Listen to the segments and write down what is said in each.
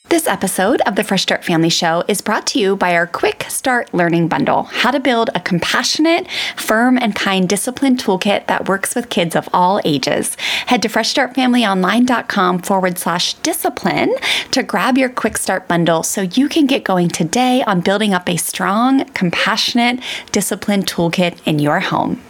This episode of the Fresh Start Family Show is brought to you by our Quick Start Learning Bundle, how to build a compassionate, firm, and kind discipline toolkit that works with kids of all ages. Head to freshstartfamilyonline.com/discipline to grab your Quick Start Bundle so you can get going today on building up a strong, compassionate discipline toolkit in your home.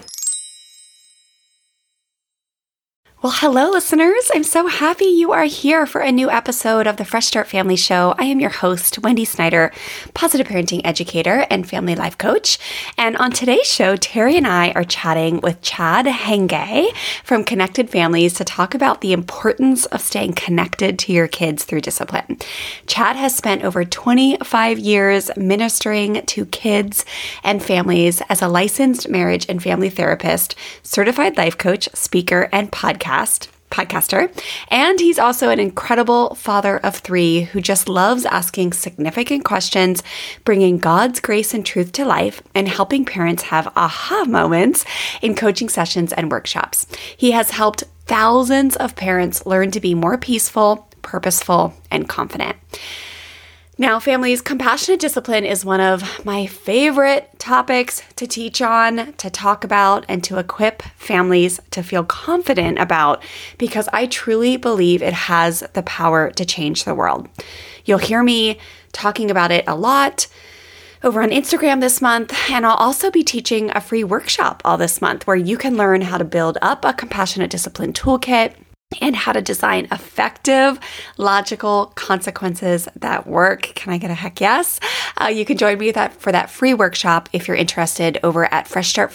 Well, hello, listeners. I'm so happy you are here for a new episode of the Fresh Start Family Show. I am your host, Wendy Snyder, positive parenting educator and family life coach. And on today's show, Terry and I are chatting with Chad Henge from Connected Families to talk about the importance of staying connected to your kids through discipline. Chad has spent over 25 years ministering to kids and families as a licensed marriage and family therapist, certified life coach, speaker, and podcaster, and he's also an incredible father of three who just loves asking significant questions, bringing God's grace and truth to life, and helping parents have aha moments in coaching sessions and workshops. He has helped thousands of parents learn to be more peaceful, purposeful, and confident. Now, families, compassionate discipline is one of my favorite topics to teach on, to talk about, and to equip families to feel confident about, because I truly believe it has the power to change the world. You'll hear me talking about it a lot over on Instagram this month, and I'll also be teaching a free workshop all this month where you can learn how to build up a compassionate discipline toolkit and how to design effective, logical consequences that work. Can I get a heck yes? You can join me for that free workshop if you're interested over at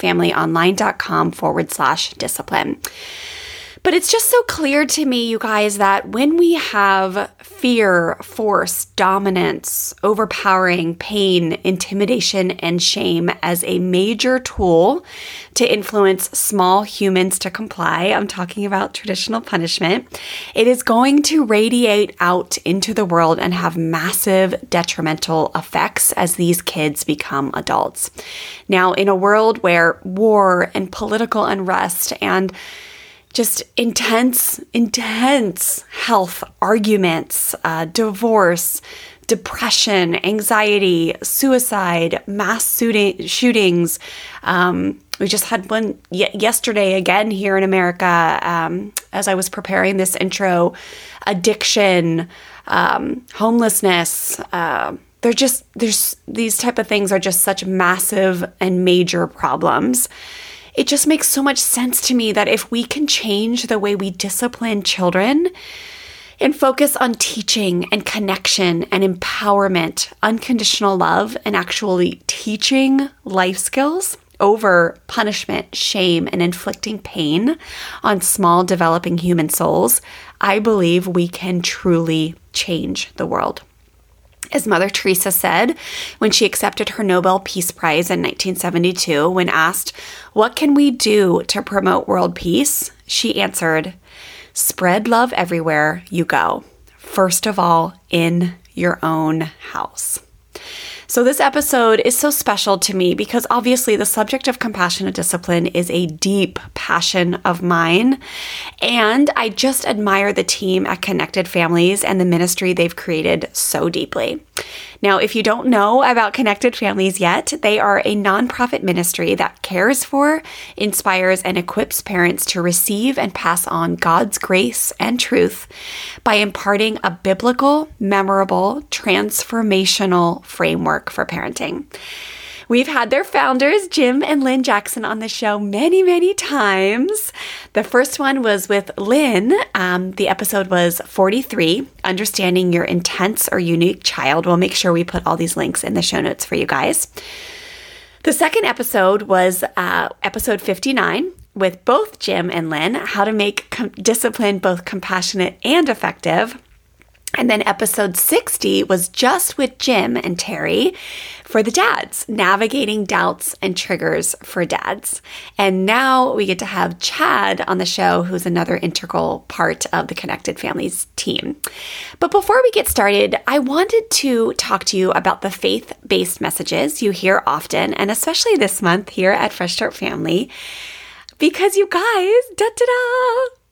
freshstartfamilyonline.com/discipline. But it's just so clear to me, you guys, that when we have fear, force, dominance, overpowering, pain, intimidation, and shame as a major tool to influence small humans to comply, I'm talking about traditional punishment, it is going to radiate out into the world and have massive detrimental effects as these kids become adults. Now, in a world where war and political unrest and just intense health arguments, divorce, depression, anxiety, suicide, mass shootings. We just had one yesterday again here in America as I was preparing this intro. Addiction, homelessness. There's these type of things are just such massive and major problems. It just makes so much sense to me that if we can change the way we discipline children and focus on teaching and connection and empowerment, unconditional love, and actually teaching life skills over punishment, shame, and inflicting pain on small developing human souls, I believe we can truly change the world. As Mother Teresa said when she accepted her Nobel Peace Prize in 1972, when asked, "What can we do to promote world peace?" she answered, "Spread love everywhere you go. First of all, in your own house." So this episode is so special to me because obviously the subject of compassionate discipline is a deep passion of mine. And I just admire the team at Connected Families and the ministry they've created so deeply. Now, if you don't know about Connected Families yet, they are a nonprofit ministry that cares for, inspires, and equips parents to receive and pass on God's grace and truth by imparting a biblical, memorable, transformational framework for parenting. We've had their founders, Jim and Lynn Jackson, on the show many, many times. The first one was with Lynn. The episode was 43, Understanding Your Intense or Unique Child. We'll make sure we put all these links in the show notes for you guys. The second episode was episode 59 with both Jim and Lynn, how to make discipline both compassionate and effective. And then episode 60 was just with Jim and Terry for the dads, navigating doubts and triggers for dads. And now we get to have Chad on the show, who's another integral part of the Connected Families team. But before we get started, I wanted to talk to you about the faith-based messages you hear often, and especially this month here at Fresh Start Family. Because you guys,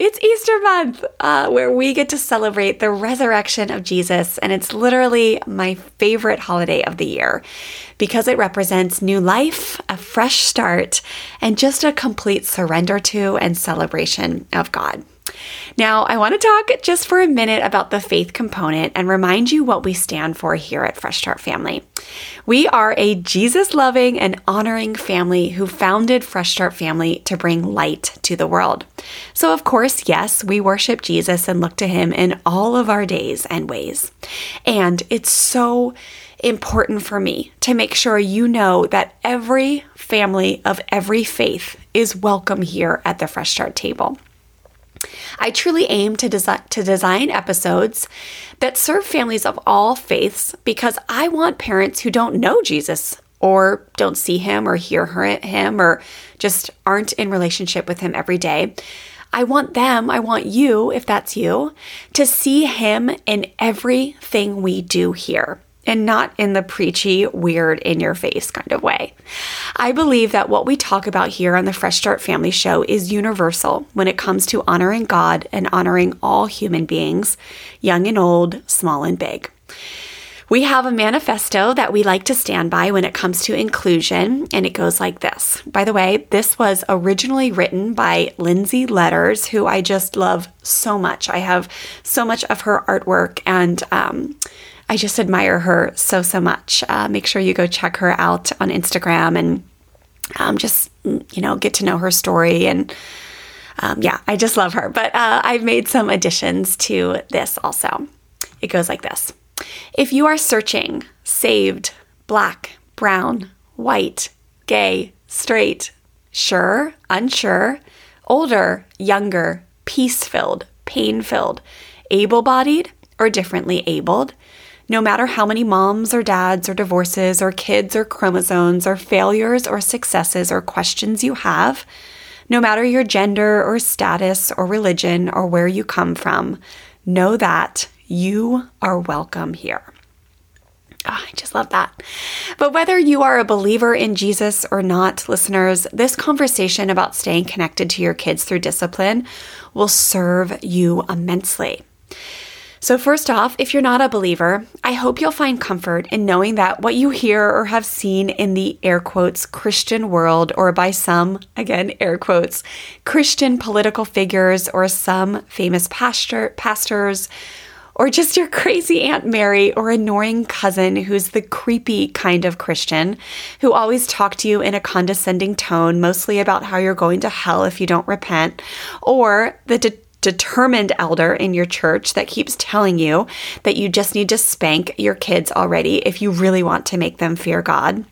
It's Easter month, where we get to celebrate the resurrection of Jesus, and it's literally my favorite holiday of the year because it represents new life, a fresh start, and just a complete surrender to and celebration of God. Now, I want to talk just for a minute about the faith component and remind you what we stand for here at Fresh Start Family. We are a Jesus-loving and honoring family who founded Fresh Start Family to bring light to the world. So, of course, yes, we worship Jesus and look to him in all of our days and ways. And it's so important for me to make sure you know that every family of every faith is welcome here at the Fresh Start table. I truly aim to design episodes that serve families of all faiths because I want parents who don't know Jesus or don't see him or hear him or just aren't in relationship with him every day. I want you, if that's you, to see him in everything we do here. And not in the preachy, weird, in-your-face kind of way. I believe that what we talk about here on the Fresh Start Family Show is universal when it comes to honoring God and honoring all human beings, young and old, small and big. We have a manifesto that we like to stand by when it comes to inclusion, and it goes like this. By the way, this was originally written by Lindsay Letters, who I just love so much. I have so much of her artwork, and I just admire her so much. Make sure you go check her out on Instagram and just, get to know her story. And I just love her. But I've made some additions to this also. It goes like this. If you are searching, saved, black, brown, white, gay, straight, sure, unsure, older, younger, peace-filled, pain-filled, able-bodied, or differently abled, no matter how many moms or dads or divorces or kids or chromosomes or failures or successes or questions you have, no matter your gender or status or religion or where you come from, know that you are welcome here. Oh, I just love that. But whether you are a believer in Jesus or not, listeners, this conversation about staying connected to your kids through discipline will serve you immensely. So first off, if you're not a believer, I hope you'll find comfort in knowing that what you hear or have seen in the air quotes Christian world, or by some, again, air quotes, Christian political figures or some famous pastors, or just your crazy Aunt Mary or annoying cousin who's the creepy kind of Christian who always talk to you in a condescending tone, mostly about how you're going to hell if you don't repent, or the determined elder in your church that keeps telling you that you just need to spank your kids already if you really want to make them fear God.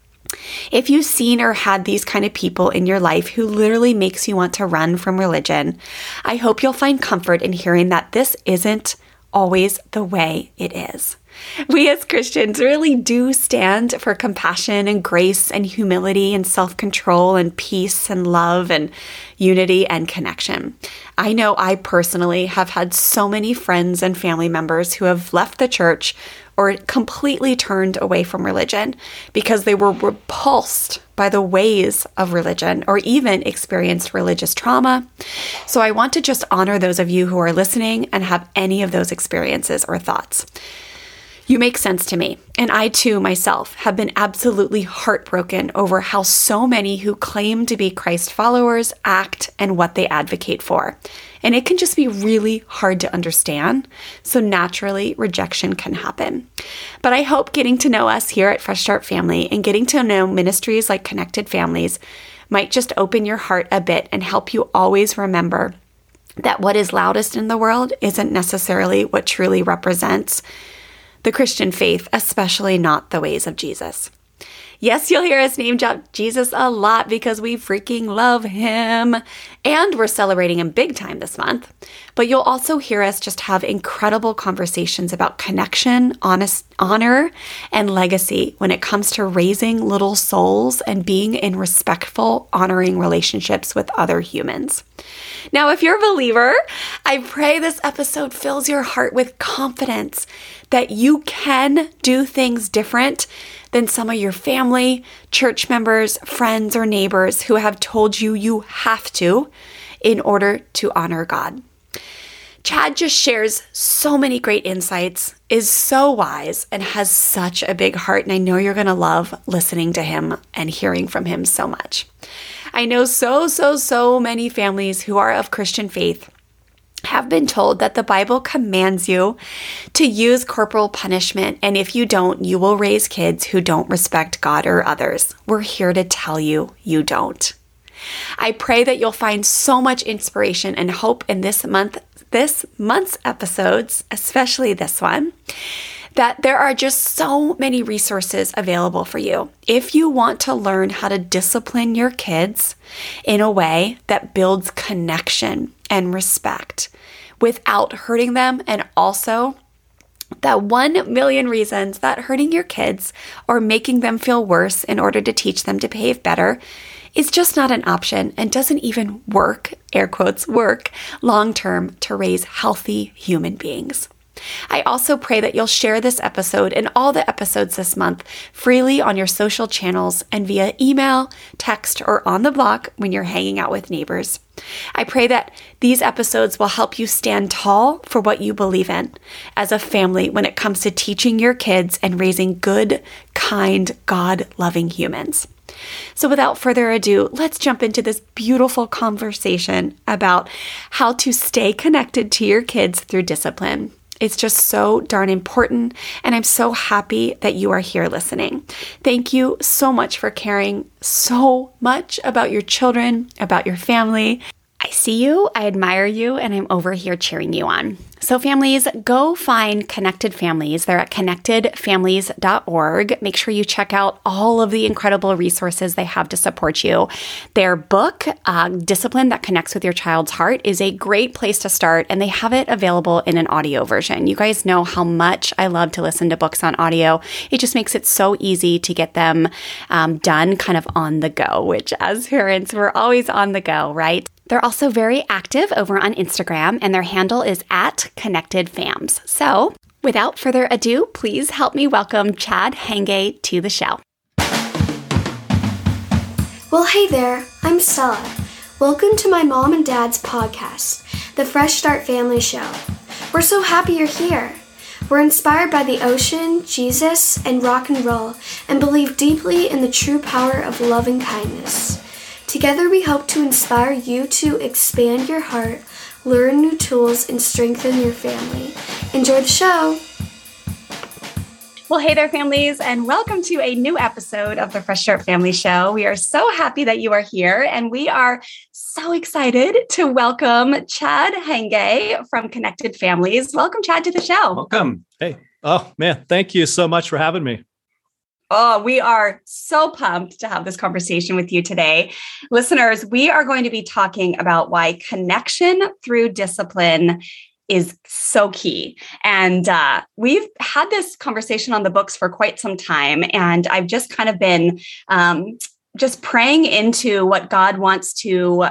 If you've seen or had these kind of people in your life who literally makes you want to run from religion, I hope you'll find comfort in hearing that this isn't always the way it is. We as Christians really do stand for compassion and grace and humility and self-control and peace and love and unity and connection. I know I personally have had so many friends and family members who have left the church or completely turned away from religion because they were repulsed by the ways of religion or even experienced religious trauma. So I want to just honor those of you who are listening and have any of those experiences or thoughts. You make sense to me, and I too myself have been absolutely heartbroken over how so many who claim to be Christ followers act and what they advocate for. And it can just be really hard to understand, so naturally rejection can happen. But I hope getting to know us here at Fresh Start Family and getting to know ministries like Connected Families might just open your heart a bit and help you always remember that what is loudest in the world isn't necessarily what truly represents the Christian faith, especially not the ways of Jesus. Yes, you'll hear us name drop Jesus a lot because we freaking love him. And we're celebrating him big time this month. But you'll also hear us just have incredible conversations about connection, honor, and legacy when it comes to raising little souls and being in respectful, honoring relationships with other humans. Now, if you're a believer, I pray this episode fills your heart with confidence that you can do things different than some of your family, church members, friends, or neighbors who have told you you have to in order to honor God. Chad just shares so many great insights, is so wise, and has such a big heart. And I know you're going to love listening to him and hearing from him so much. I know so many families who are of Christian faith have been told that the Bible commands you to use corporal punishment. And if you don't, you will raise kids who don't respect God or others. We're here to tell you, you don't. I pray that you'll find so much inspiration and hope in this month's episodes, especially this one, that there are just so many resources available for you. If you want to learn how to discipline your kids in a way that builds connection and respect without hurting them, and also that 1 million reasons that hurting your kids or making them feel worse in order to teach them to behave better is just not an option and doesn't even work, air quotes, work long-term to raise healthy human beings. I also pray that you'll share this episode and all the episodes this month freely on your social channels and via email, text, or on the block when you're hanging out with neighbors. I pray that these episodes will help you stand tall for what you believe in as a family when it comes to teaching your kids and raising good, kind, God-loving humans. So without further ado, let's jump into this beautiful conversation about how to stay connected to your kids through discipline. It's just so darn important, and I'm so happy that you are here listening. Thank you so much for caring so much about your children, about your family. I see you, I admire you, and I'm over here cheering you on. So families, go find Connected Families. They're at connectedfamilies.org. Make sure you check out all of the incredible resources they have to support you. Their book, Discipline That Connects with Your Child's Heart, is a great place to start, and they have it available in an audio version. You guys know how much I love to listen to books on audio. It just makes it so easy to get them done kind of on the go, which as parents, we're always on the go, right? They're also very active over on Instagram, and their handle is @ConnectedFams. So without further ado, please help me welcome Chad Henge to the show. Well, hey there, I'm Stella. Welcome to my mom and dad's podcast, the Fresh Start Family Show. We're so happy you're here. We're inspired by the ocean, Jesus, and rock and roll, and believe deeply in the true power of love and kindness. Together we hope to inspire you to expand your heart, learn new tools, and strengthen your family. Enjoy the show! Well, hey there, families, and welcome to a new episode of the Fresh Start Family Show. We are so happy that you are here, and we are so excited to welcome Chad Henge from Connected Families. Welcome, Chad, to the show. Welcome. Hey. Oh, man. Thank you so much for having me. Oh, we are so pumped to have this conversation with you today. Listeners, we are going to be talking about why connection through discipline is so key. And we've had this conversation on the books for quite some time. And I've just kind of been just praying into what God wants to,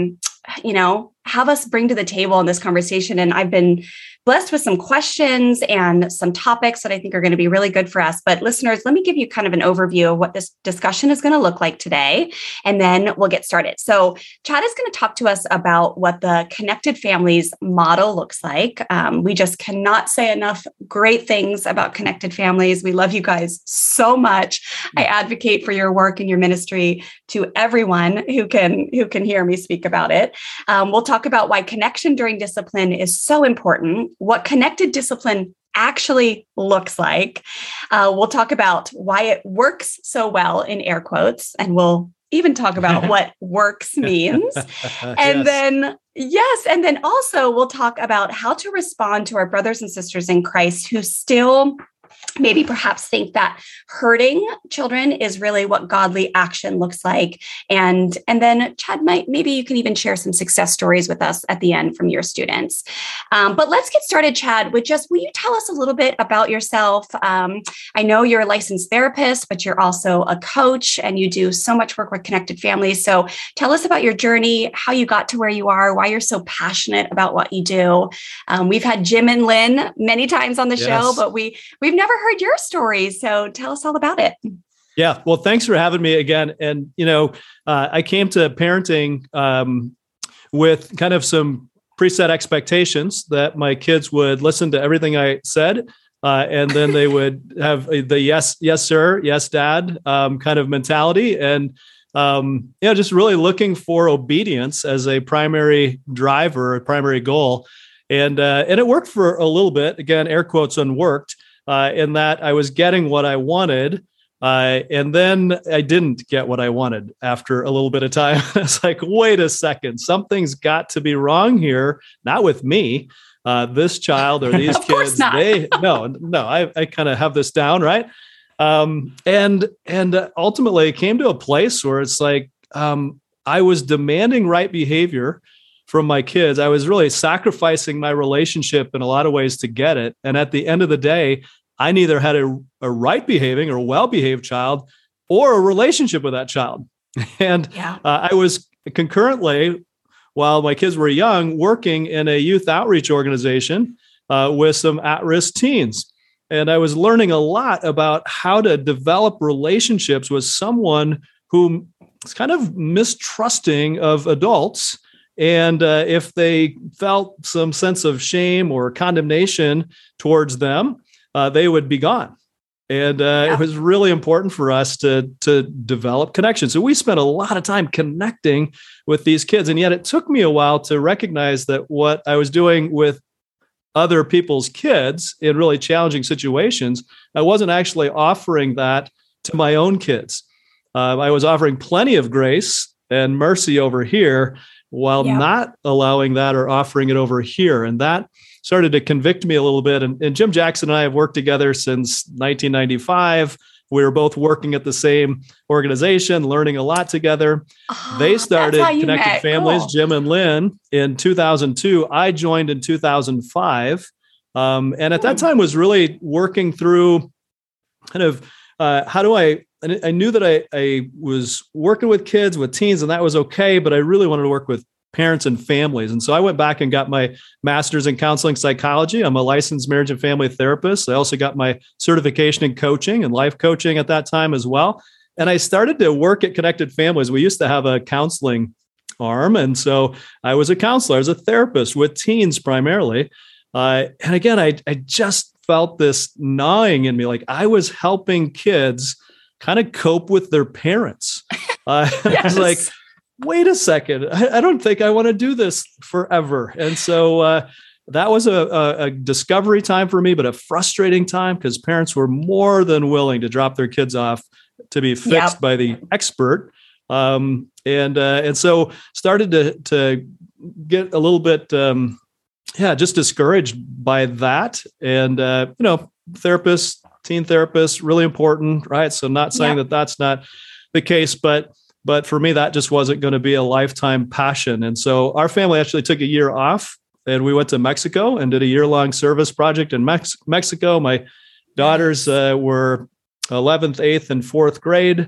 have us bring to the table in this conversation. And I've been blessed with some questions and some topics that I think are going to be really good for us. But listeners, let me give you kind of an overview of what this discussion is going to look like today, and then we'll get started. So Chad is going to talk to us about what the Connected Families model looks like. We just cannot say enough great things about Connected Families. We love you guys so much. I advocate for your work and your ministry to everyone who can hear me speak about it. We'll talk about why connection during discipline is so important, what connected discipline actually looks like. We'll talk about why it works so well in air quotes, and we'll even talk about what works means. And then also we'll talk about how to respond to our brothers and sisters in Christ who still maybe perhaps think that hurting children is really what godly action looks like. And then Chad, maybe you can even share some success stories with us at the end from your students. But let's get started, Chad, with will you tell us a little bit about yourself? I know you're a licensed therapist, but you're also a coach and you do so much work with Connected Families. So tell us about your journey, how you got to where you are, why you're so passionate about what you do. We've had Jim and Lynn many times on the show, but we've never heard your story. So tell us all about it. Yeah. Well, thanks for having me again. And, I came to parenting with kind of some preset expectations that my kids would listen to everything I said. And then they would have the yes, sir, yes, dad kind of mentality. And, just really looking for obedience as a primary driver, a primary goal. And it worked for a little bit. Again, air quotes on worked, in that I was getting what I wanted. And then I didn't get what I wanted after a little bit of time. It's like, wait a second, something's got to be wrong here. Not with me, this child or these kids. I kind of have this down, right? And ultimately it came to a place where it's like, I was demanding right behavior from my kids. I was really sacrificing my relationship in a lot of ways to get it. And at the end of the day, I neither had a right behaving or well-behaved child or a relationship with that child. And I was concurrently, while my kids were young, working in a youth outreach organization with some at-risk teens. And I was learning a lot about how to develop relationships with someone who is kind of mistrusting of adults. And if they felt some sense of shame or condemnation towards them, they would be gone. And it was really important for us to develop connections. So we spent a lot of time connecting with these kids. And yet it took me a while to recognize that what I was doing with other people's kids in really challenging situations, I wasn't actually offering that to my own kids. I was offering plenty of grace and mercy over here while not allowing that or offering it over here. And that started to convict me a little bit. And Jim Jackson and I have worked together since 1995. We were both working at the same organization, learning a lot together. They started Connected Families, cool. Jim and Lynn, in 2002. I joined in 2005. And at that time was really working through kind of I knew that I was working with kids, with teens, and that was okay, but I really wanted to work with parents and families. And so I went back and got my master's in counseling psychology. I'm a licensed marriage and family therapist. I also got my certification in coaching and life coaching at that time as well. And I started to work at Connected Families. We used to have a counseling arm. And so I was a counselor, I was a therapist with teens primarily. And again, I just felt this gnawing in me, like I was helping kids kind of cope with their parents. I was like, wait a second, I don't think I want to do this forever. And so that was a discovery time for me, but a frustrating time because parents were more than willing to drop their kids off to be fixed by the expert. And so started to get a little bit, just discouraged by that. And, therapists, teen therapists, really important, right? So not saying that that's not the case, but for me, that just wasn't going to be a lifetime passion. And so our family actually took a year off and we went to Mexico and did a year-long service project in Mexico. My daughters were 11th, 8th, and 4th grade.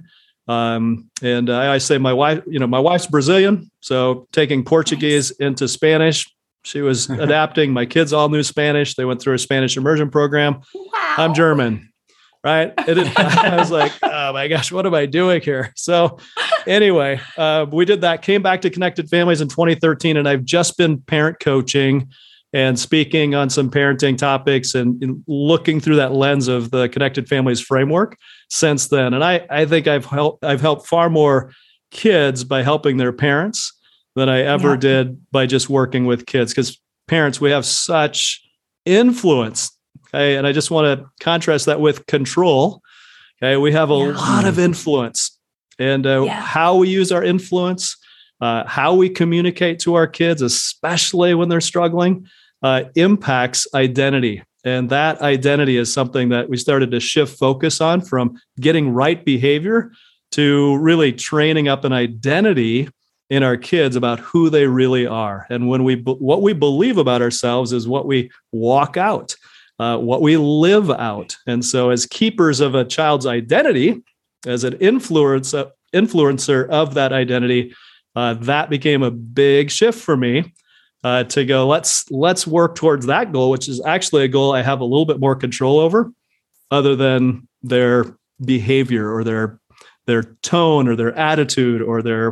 And I say my wife's Brazilian. So taking Portuguese into Spanish, she was adapting. My kids all knew Spanish. They went through a Spanish immersion program. Wow. I'm German, right? I was like, oh my gosh, what am I doing here? So anyway, we did that, came back to Connected Families in 2013, and I've just been parent coaching and speaking on some parenting topics and looking through that lens of the Connected Families framework since then. And I think I've helped far more kids by helping their parents than I ever did by just working with kids. Because parents, we have such influence. Okay. And I just want to contrast that with control. Okay. We have a lot of influence, and how we use our influence, how we communicate to our kids, especially when they're struggling, impacts identity. And that identity is something that we started to shift focus on, from getting right behavior to really training up an identity in our kids about who they really are. And when what we believe about ourselves is what we walk out, what we live out. And so as keepers of a child's identity, as an influencer of that identity, that became a big shift for me to go, let's work towards that goal, which is actually a goal I have a little bit more control over, other than their behavior or their tone or their attitude or their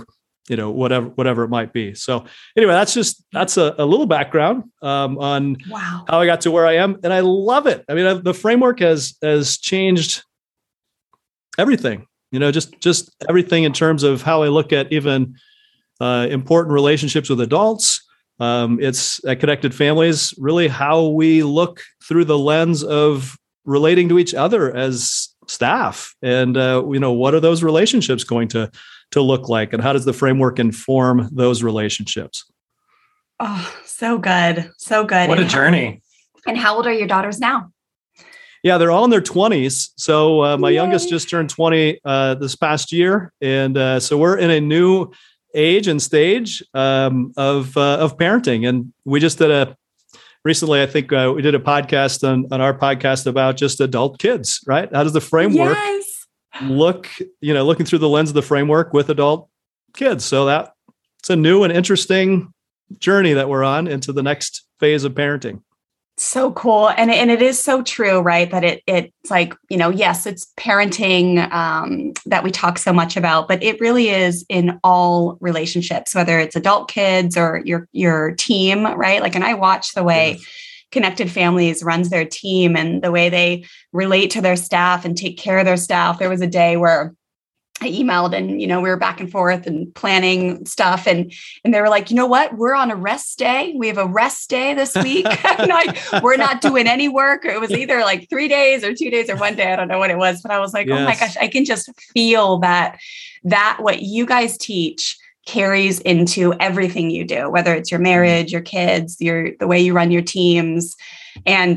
whatever it might be. So anyway, that's a little background on how I got to where I am. And I love it. I mean, the framework has changed everything, just everything in terms of how I look at even important relationships with adults. It's at Connected Families, really how we look through the lens of relating to each other as staff. And, what are those relationships going to look like? And how does the framework inform those relationships? Oh, so good. So good. What a journey. And how old are your daughters now? Yeah, they're all in their 20s. So my youngest just turned 20 this past year. And so we're in a new age and stage of parenting. And we just did recently, I think we did a podcast on our podcast about just adult kids, right? How does the framework looking through the lens of the framework with adult kids? So it's a new and interesting journey that we're on into the next phase of parenting. So cool. And it is so true, right? That it's like, yes, it's parenting that we talk so much about, but it really is in all relationships, whether it's adult kids or your team, right? Like, and I watch the way Connected Families runs their team and the way they relate to their staff and take care of their staff. There was a day where I emailed and, we were back and forth and planning stuff. And they were like, you know what? We're on a rest day. We have a rest day this week. We're not doing any work. It was either like 3 days or 2 days or 1 day. I don't know what it was, but I was like, Oh my gosh, I can just feel that what you guys teach carries into everything you do, whether it's your marriage, your kids, the way you run your teams. And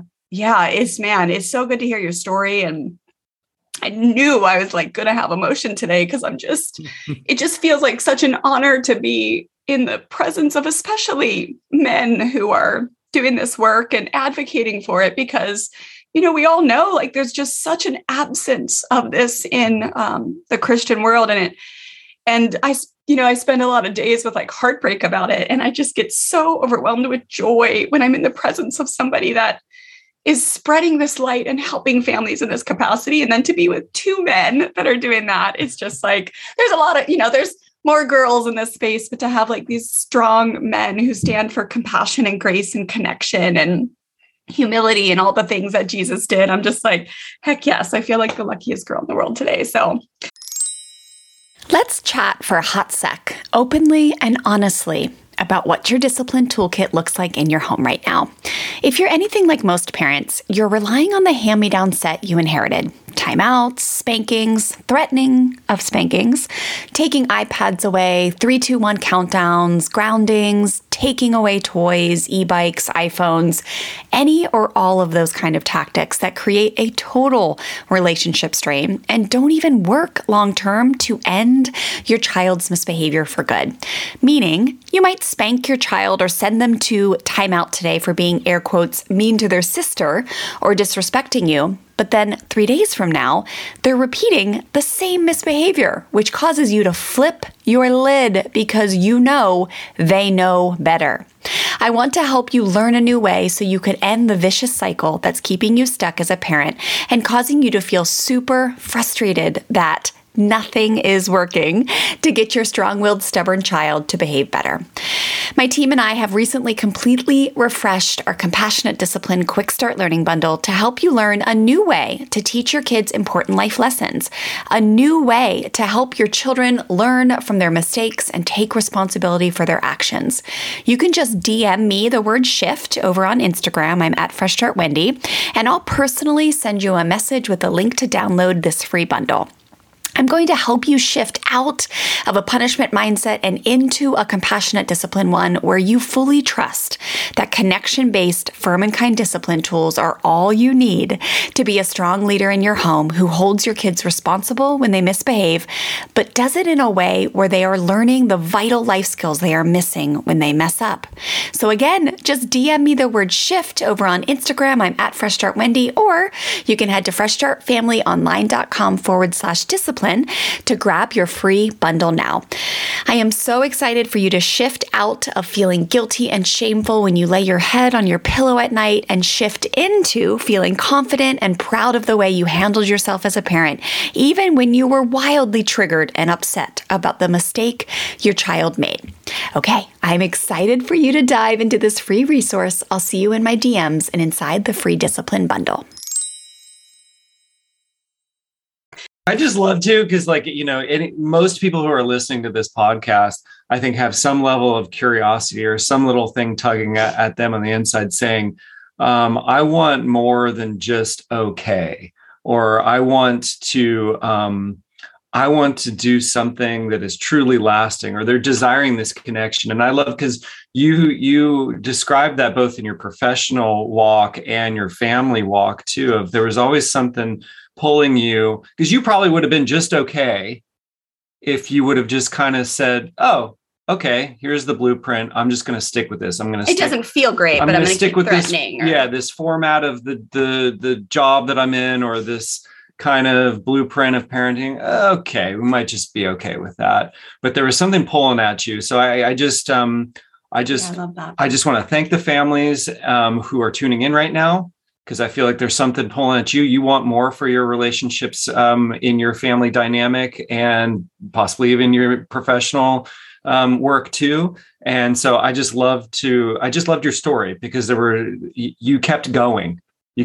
it's so good to hear your story. And I knew I was like going to have emotion today because it just feels like such an honor to be in the presence of especially men who are doing this work and advocating for it, because, we all know like there's just such an absence of this in the Christian world. And I spend a lot of days with like heartbreak about it. And I just get so overwhelmed with joy when I'm in the presence of somebody that is spreading this light and helping families in this capacity. And then to be with two men that are doing that, it's just like, there's a lot of, there's more girls in this space, but to have like these strong men who stand for compassion and grace and connection and humility and all the things that Jesus did, I'm just like, heck yes, I feel like the luckiest girl in the world today. So let's chat for a hot sec, openly and honestly, about what your discipline toolkit looks like in your home right now. If you're anything like most parents, you're relying on the hand-me-down set you inherited. Timeouts, spankings, threatening of spankings, taking iPads away, 3-2-1 countdowns, groundings, taking away toys, e-bikes, iPhones, any or all of those kind of tactics that create a total relationship strain and don't even work long-term to end your child's misbehavior for good. Meaning, you might spank your child or send them to timeout today for being, air quotes, mean to their sister or disrespecting you. But then 3 days from now, they're repeating the same misbehavior, which causes you to flip your lid because they know better. I want to help you learn a new way so you could end the vicious cycle that's keeping you stuck as a parent and causing you to feel super frustrated that nothing is working to get your strong-willed, stubborn child to behave better. My team and I have recently completely refreshed our Compassionate Discipline Quick Start Learning Bundle to help you learn a new way to teach your kids important life lessons, a new way to help your children learn from their mistakes and take responsibility for their actions. You can just DM me the word shift over on Instagram. I'm at Fresh Start Wendy, and I'll personally send you a message with a link to download this free bundle. I'm going to help you shift out of a punishment mindset and into a compassionate discipline one where you fully trust that connection-based, firm and kind discipline tools are all you need to be a strong leader in your home who holds your kids responsible when they misbehave, but does it in a way where they are learning the vital life skills they are missing when they mess up. So again, just DM me the word shift over on Instagram. I'm at Fresh Start Wendy, or you can head to freshstartfamilyonline.com/discipline Discipline to grab your free bundle now. I am so excited for you to shift out of feeling guilty and shameful when you lay your head on your pillow at night and shift into feeling confident and proud of the way you handled yourself as a parent, even when you were wildly triggered and upset about the mistake your child made. Okay, I'm excited for you to dive into this free resource. I'll see you in my DMs and inside the free Discipline bundle. I just love to, because most people who are listening to this podcast, I think, have some level of curiosity or some little thing tugging at them on the inside saying, I want more than just okay, or I want to do something that is truly lasting, or they're desiring this connection. And I love, because you described that both in your professional walk and your family walk too, of there was always something pulling you, because you probably would have been just okay if you would have just kind of said, oh, okay, here's the blueprint. I'm just going to stick with this. It doesn't feel great, but I'm going to stick with this. This format of the job that I'm in, or this kind of blueprint of parenting. Okay, we might just be okay with that. But there was something pulling at you. So I just want to thank the families who are tuning in right now, because I feel like there's something pulling at you. You want more for your relationships in your family dynamic, and possibly even your professional work too. And so I just loved your story, because you kept going.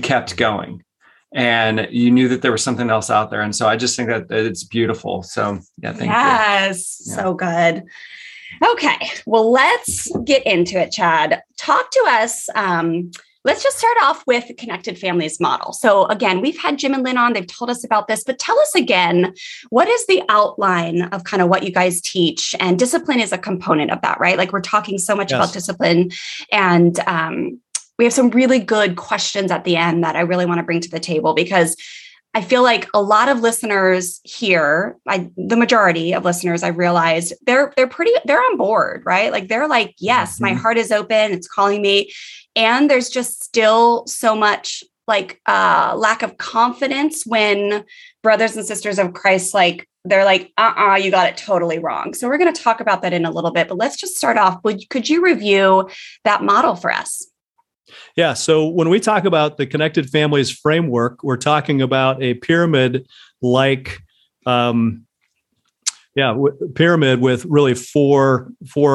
And you knew that there was something else out there. And so I just think that it's beautiful. So yeah, thank you. Yes, so good. Okay, well, let's get into it, Chad. Talk to us. Let's just start off with the Connected Families model. So again, we've had Jim and Lynn on, they've told us about this, but tell us again, what is the outline of kind of what you guys teach? And discipline is a component of that, right? Like, we're talking so much about discipline, and we have some really good questions at the end that I really want to bring to the table, because I feel like a lot of listeners here, the majority of listeners, I realized they're on board, right? Like, they're like, yes, my heart is open, it's calling me. And there's just still so much lack of confidence when brothers and sisters of Christ, they're like, you got it totally wrong. So we're going to talk about that in a little bit, but let's just start off. Could you review that model for us? Yeah. So when we talk about the Connected Families framework, we're talking about a pyramid-like, pyramid with really four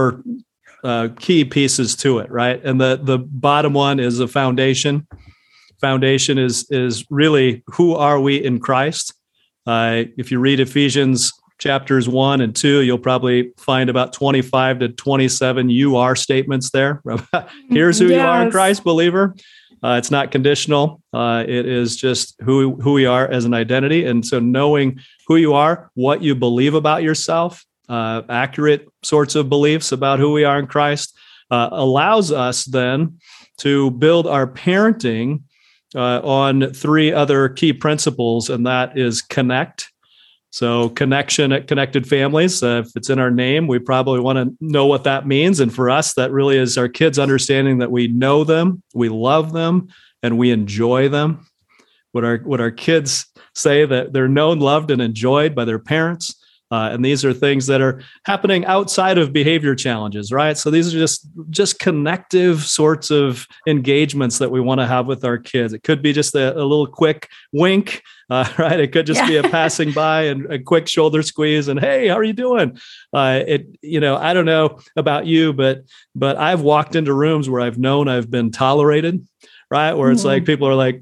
key pieces to it, right? And the bottom one is a foundation. Foundation is really, who are we in Christ? If you read Ephesians chapters 1 and 2, you'll probably find about 25 to 27 you are statements there. Here's who you are in Christ, believer. It's not conditional. It is just who we are as an identity. And so knowing who you are, what you believe about yourself, accurate sorts of beliefs about who we are in Christ, allows us then to build our parenting on three other key principles, and that is connect. So connection at Connected Families, if it's in our name, we probably want to know what that means. And for us, that really is our kids understanding that we know them, we love them, and we enjoy them. What our kids say, that they're known, loved, and enjoyed by their parents. And these are things that are happening outside of behavior challenges, right? So these are just connective sorts of engagements that we want to have with our kids. It could be just a little quick wink, right? It could just be a passing by and a quick shoulder squeeze and, hey, how are you doing? I don't know about you, but I've walked into rooms where I've known I've been tolerated, right? Where it's like people are like,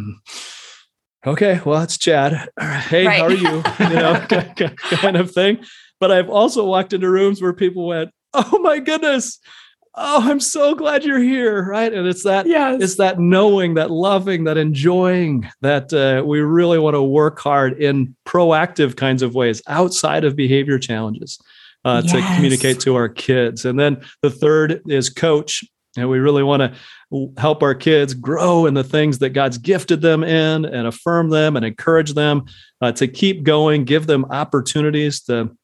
okay, well, it's Chad. Hey, right. How are you? Kind of thing. But I've also walked into rooms where people went, oh my goodness. Oh, I'm so glad you're here. Right. And it's that, it's that knowing, that loving, that enjoying, that we really want to work hard in proactive kinds of ways outside of behavior challenges to communicate to our kids. And then the third is coach. And we really want to help our kids grow in the things that God's gifted them in, and affirm them and encourage them to keep going, give them opportunities to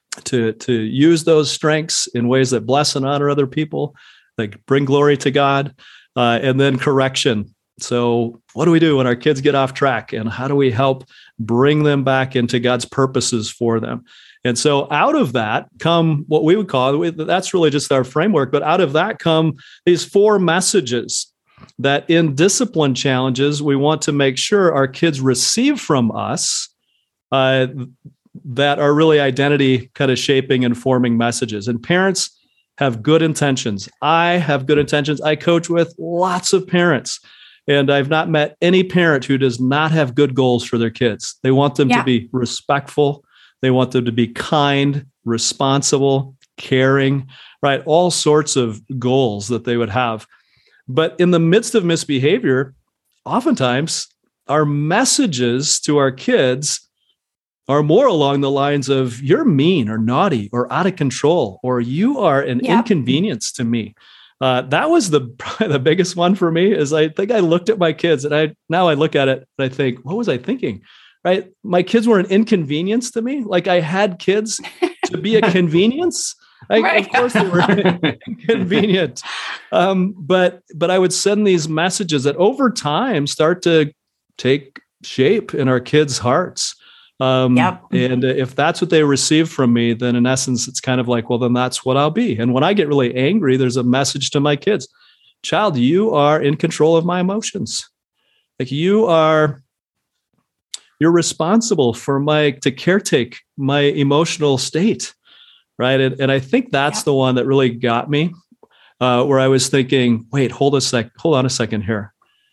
use those strengths in ways that bless and honor other people, that bring glory to God. And then correction. So what do we do when our kids get off track, and how do we help bring them back into God's purposes for them? And so out of that come what we would call, that's really just our framework, but out of that come these 4 messages that in discipline challenges, we want to make sure our kids receive from us that are really identity kind of shaping and forming messages. And parents have good intentions. I have good intentions. I coach with lots of parents, and I've not met any parent who does not have good goals for their kids. They want them to be respectful. They want them to be kind, responsible, caring, right? All sorts of goals that they would have. But in the midst of misbehavior, oftentimes our messages to our kids are more along the lines of, you're mean or naughty or out of control, or you are an inconvenience to me. That was probably the biggest one for me. Is I think I looked at my kids, and now I look at it and I think, what was I thinking? Right? My kids were an inconvenience to me. Like, I had kids to be a convenience. Right. Of course they were inconvenient. But I would send these messages that over time start to take shape in our kids' hearts. And if that's what they receive from me, then in essence, it's kind of like, well, then that's what I'll be. And when I get really angry, there's a message to my kids: child, you are in control of my emotions. Like, you're responsible for to caretake my emotional state. Right. And I think that's the one that really got me, where I was thinking, wait, hold on a second here.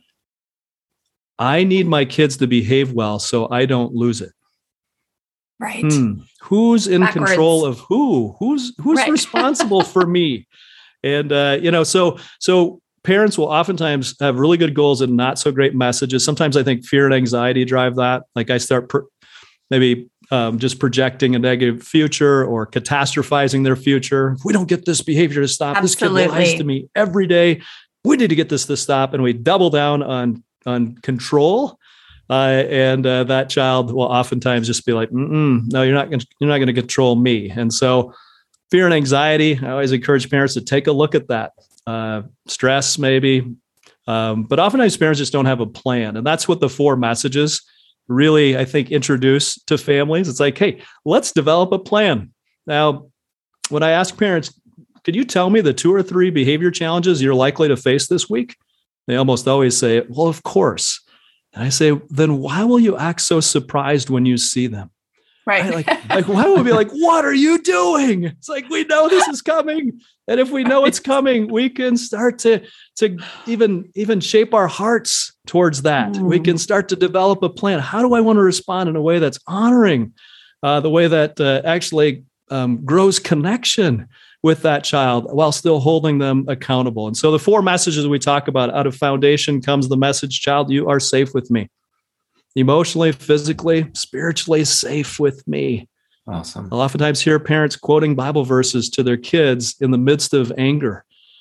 I need my kids to behave well so I don't lose it. Right. Who's in control of who? Who's responsible for me? And, so parents will oftentimes have really good goals and not so great messages. Sometimes I think fear and anxiety drive that. Like, I start maybe just projecting a negative future or catastrophizing their future. If we don't get this behavior to stop, this kid lies to me every day. We need to get this to stop. And we double down on control. And that child will oftentimes just be like, no, you're not going to control me. And so fear and anxiety, I always encourage parents to take a look at that. Stress maybe, but oftentimes parents just don't have a plan. And that's what the 4 messages really, I think, introduce to families. It's like, hey, let's develop a plan. Now, when I ask parents, could you tell me the 2 or 3 behavior challenges you're likely to face this week? They almost always say, well, of course. And I say, then why will you act so surprised when you see them? Right. Like why would we be like, what are you doing? It's like, we know this is coming. And if we know it's coming, we can start to even shape our hearts towards that. We can start to develop a plan. How do I want to respond in a way that's honoring, the way that actually grows connection with that child while still holding them accountable? And so the 4 messages we talk about, out of foundation comes the message: child, you are safe with me. Emotionally, physically, spiritually safe with me. Awesome. I'll oftentimes hear parents quoting Bible verses to their kids in the midst of anger.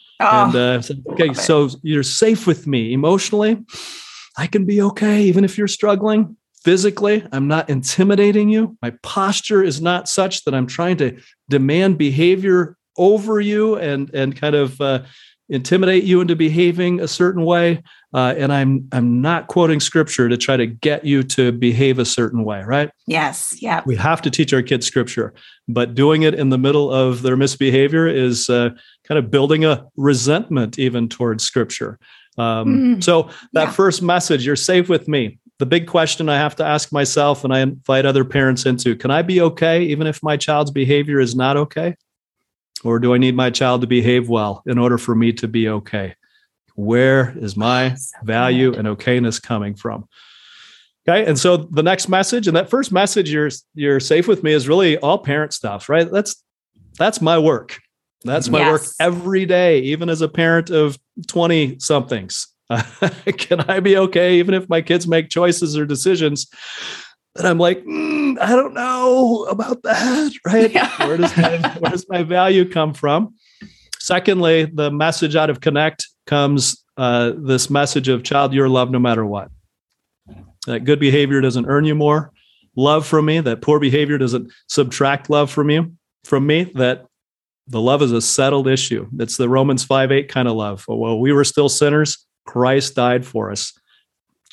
So you're safe with me. Emotionally, I can be okay even if you're struggling. Physically, I'm not intimidating you. My posture is not such that I'm trying to demand behavior over you and kind of intimidate you into behaving a certain way. And I'm not quoting scripture to try to get you to behave a certain way, right? Yes. Yeah. We have to teach our kids scripture, but doing it in the middle of their misbehavior is kind of building a resentment even towards scripture. So that first message, you're safe with me. The big question I have to ask myself, and I invite other parents into, can I be okay even if my child's behavior is not okay? Or do I need my child to behave well in order for me to be okay? Where is my value and okayness coming from? Okay. And so the next message, and that first message, you're safe with me, is really all parent stuff, right? That's my work. That's my work every day, even as a parent of 20 somethings. Can I be okay even if my kids make choices or decisions that I'm like, I don't know about that, right? Yeah. Where does my value come from? Secondly, the message out of Connect comes this message of, child, you're loved no matter what. That good behavior doesn't earn you more love from me. That poor behavior doesn't subtract love from me. That the love is a settled issue. It's the Romans 5:8 kind of love. Well, we were still sinners, Christ died for us.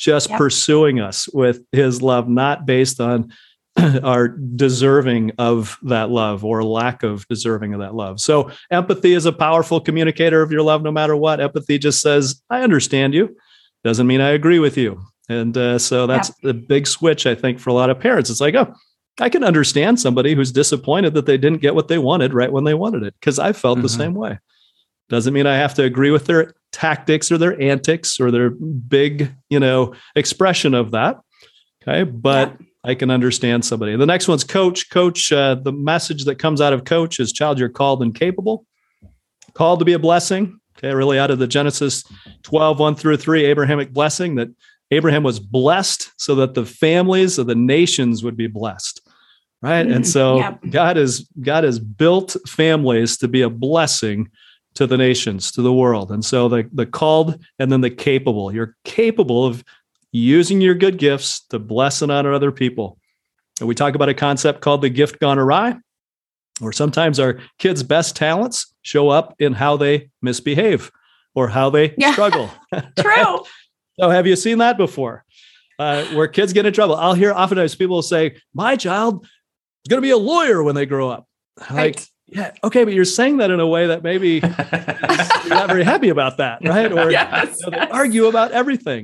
just pursuing us with his love, not based on are deserving of that love or lack of deserving of that love. So empathy is a powerful communicator of your love, no matter what. Empathy just says, I understand you. Doesn't mean I agree with you. And so that's the big switch, I think, for a lot of parents. It's like, oh, I can understand somebody who's disappointed that they didn't get what they wanted right when they wanted it, because I felt the same way. Doesn't mean I have to agree with their tactics or their antics or their big, expression of that. Okay. But I can understand somebody. The next one's coach. Coach, the message that comes out of coach is, child, you're called and capable, called to be a blessing. Okay, really out of the Genesis 12, 1-3, Abrahamic blessing, that Abraham was blessed so that the families of the nations would be blessed. Right. And so God has built families to be a blessing to the nations, to the world. And so the called and then the capable. You're capable of using your good gifts to bless and honor other people. And we talk about a concept called the gift gone awry, where sometimes our kids' best talents show up in how they misbehave or how they struggle. True. So have you seen that before? Where kids get in trouble? I'll hear oftentimes people will say, my child is going to be a lawyer when they grow up. Right. Like, yeah, okay, but you're saying that in a way that maybe you're not very happy about that, right? Or they argue about everything.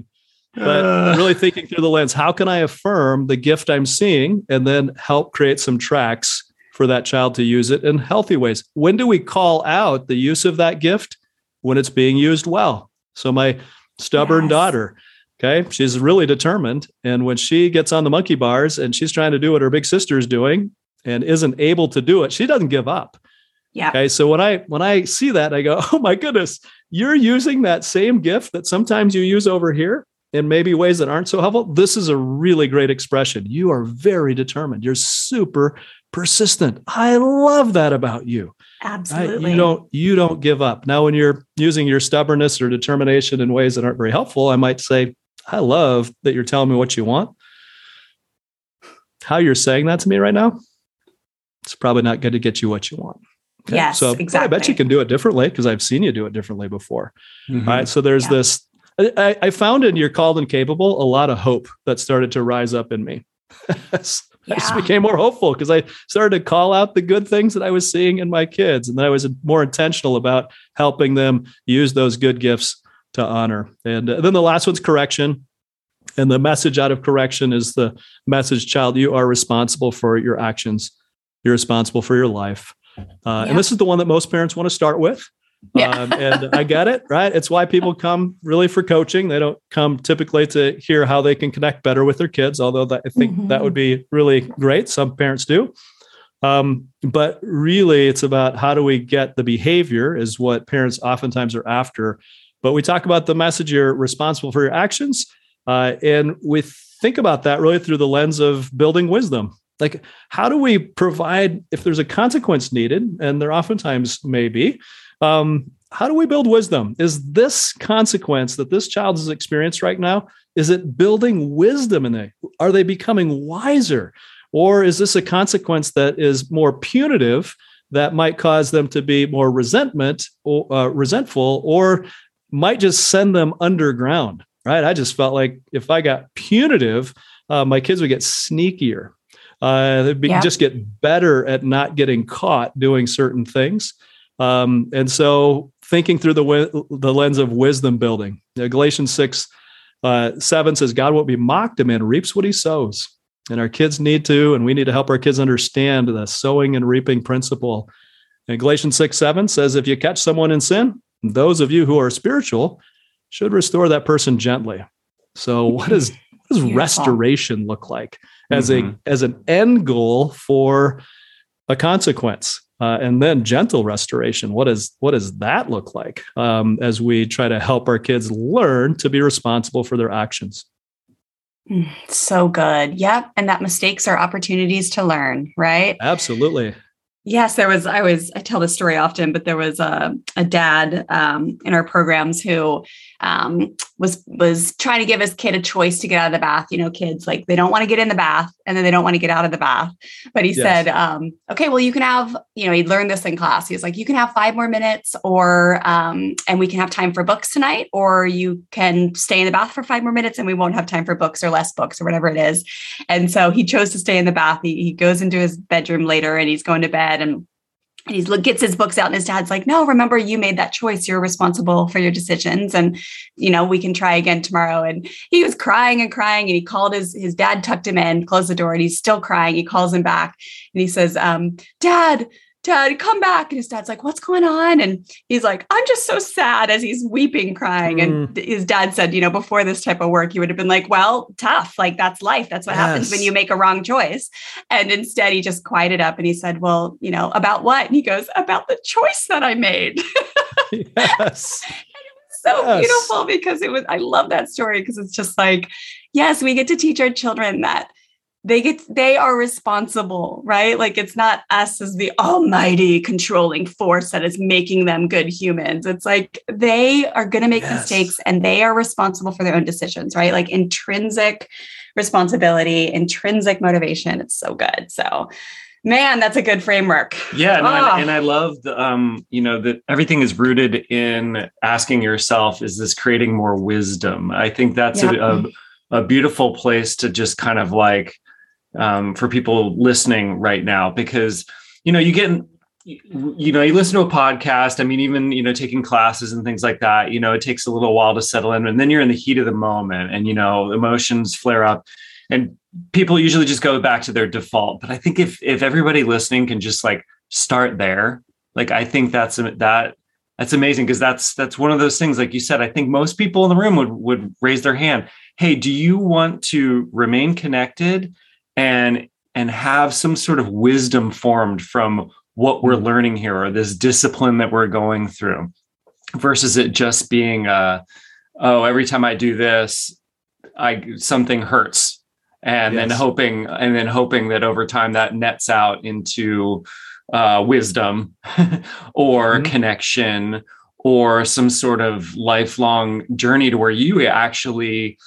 But really thinking through the lens, how can I affirm the gift I'm seeing and then help create some tracks for that child to use it in healthy ways? When do we call out the use of that gift? When it's being used well. So my stubborn daughter, okay, she's really determined. And when she gets on the monkey bars and she's trying to do what her big sister is doing and isn't able to do it, she doesn't give up. Yeah. Okay. So when I see that, I go, oh my goodness, you're using that same gift that sometimes you use over here in maybe ways that aren't so helpful. This is a really great expression. You are very determined. You're super persistent. I love that about you. Absolutely. Right? You don't give up. Now, when you're using your stubbornness or determination in ways that aren't very helpful, I might say, I love that you're telling me what you want. How you're saying that to me right now, it's probably not going to get you what you want. Okay? Yes, so exactly. I bet you can do it differently because I've seen you do it differently before. All right. So there's this. I found in You're Called and Capable a lot of hope that started to rise up in me. I just became more hopeful because I started to call out the good things that I was seeing in my kids. And then I was more intentional about helping them use those good gifts to honor. And then the last one's correction. And the message out of correction is the message, child, you are responsible for your actions. You're responsible for your life. And this is the one that most parents want to start with. And I get it, right? It's why people come really for coaching. They don't come typically to hear how they can connect better with their kids, although I think that would be really great. Some parents do. But really, it's about how do we get the behavior is what parents oftentimes are after. But we talk about the message, you're responsible for your actions. And we think about that really through the lens of building wisdom. Like, how do we provide, if there's a consequence needed, and there oftentimes may be, how do we build wisdom? Is this consequence that this child has experienced right now, is it building wisdom in them? Are they becoming wiser? Or is this a consequence that is more punitive that might cause them to be more resentful, or might just send them underground, right? I just felt like if I got punitive, my kids would get sneakier. They'd just get better at not getting caught doing certain things. And so thinking through the lens of wisdom building, Galatians 6:7 says, God won't be mocked. A man reaps what he sows. And our kids need to, and we need to help our kids understand the sowing and reaping principle. And Galatians 6:7 says, if you catch someone in sin, those of you who are spiritual should restore that person gently. So what does restoration look like as an end goal for a consequence? And then gentle restoration. What does that look like as we try to help our kids learn to be responsible for their actions? So good. Yep. And that mistakes are opportunities to learn, right? Absolutely. Yes, there was. I tell this story often, but there was a dad in our programs who was trying to give his kid a choice to get out of the bath. You know, kids, like, they don't want to get in the bath and then they don't want to get out of the bath. But he said, okay, well, you can have, he learned this in class. He was like, you can have 5 more minutes, or and we can have time for books tonight, or you can stay in the bath for 5 more minutes and we won't have time for books or less books or whatever it is. And so he chose to stay in the bath. He goes into his bedroom later and he's going to bed, and he gets his books out, and his dad's like, no, remember, you made that choice. You're responsible for your decisions. And, we can try again tomorrow. And he was crying and crying, and he called his dad, tucked him in, closed the door, and he's still crying. He calls him back and he says, Dad, come back. And his dad's like, what's going on? And he's like, I'm just so sad, as he's weeping, crying. And his dad said, before this type of work, he would have been like, well, tough. Like, that's life. That's what happens when you make a wrong choice. And instead he just quieted up and he said, well, about what? And he goes, about the choice that I made. Yes. So beautiful, because I love that story, because it's just like, yes, we get to teach our children that they are responsible, right? Like, it's not us as the almighty controlling force that is making them good humans. It's like, they are going to make mistakes, and they are responsible for their own decisions, right? Like, intrinsic responsibility, intrinsic motivation. It's so good. So, man, that's a good framework. Yeah. And I love that everything is rooted in asking yourself, is this creating more wisdom? I think that's a beautiful place to just kind of like, for people listening right now, because, you listen to a podcast. I mean, even, taking classes and things like that, it takes a little while to settle in, and then you're in the heat of the moment, and, emotions flare up, and people usually just go back to their default. But I think if everybody listening can just like start there, like, I think that's amazing, because that's one of those things, like you said, I think most people in the room would raise their hand. Hey, do you want to remain connected and have some sort of wisdom formed from what we're learning here, or this discipline that we're going through, versus it just being, every time I do this, something hurts, and then hoping that over time that nets out into wisdom or connection, or some sort of lifelong journey to where you actually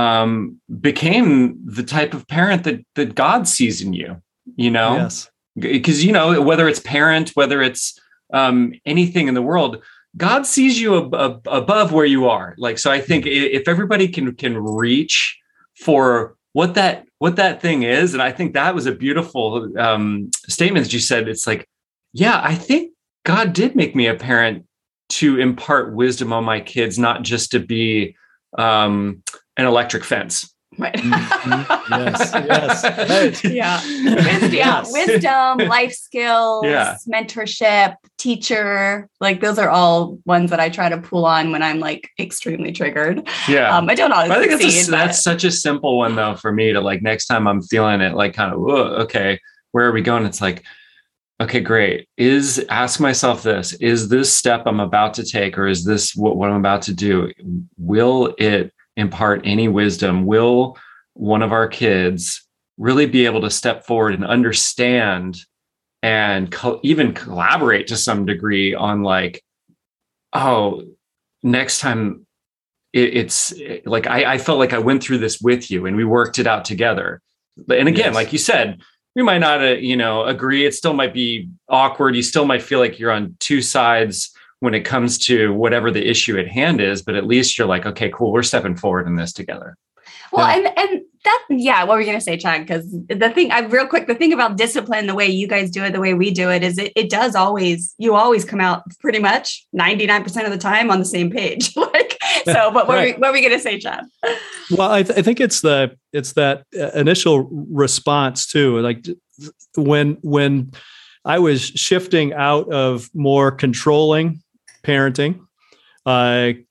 became the type of parent that God sees in you, Yes. Because, whether it's parent, whether it's anything in the world, God sees you above where you are. Like, so I think if everybody can reach for what that thing is, and I think that was a beautiful statement that you said. It's like, yeah, I think God did make me a parent to impart wisdom on my kids, not just to be an electric fence. Right. Yes. Right. Yeah. Wisdom, life skills, mentorship, teacher. Like, those are all ones that I try to pull on when I'm like extremely triggered. Yeah. I don't always succeed. That's such a simple one though, for me to like, next time I'm feeling it, like kind of, okay, where are we going? It's like, okay, great. Ask myself this, is this step I'm about to take, or is this what I'm about to do? Will it impart any wisdom? Will one of our kids really be able to step forward and understand and even collaborate to some degree on like, oh, next time it's like, I felt like I went through this with you and we worked it out together. And again, like you said, we might not, agree. It still might be awkward. You still might feel like you're on two sides when it comes to whatever the issue at hand is, but at least you're like, okay, cool, we're stepping forward in this together. Well, and that, what were you going to say, Chad? Because the thing about discipline, the way you guys do it, the way we do it, is it does you always come out pretty much 99% of the time on the same page. But what were we going to say, Chad? Well, I think it's that initial response too. Like when I was shifting out of more controlling parenting, I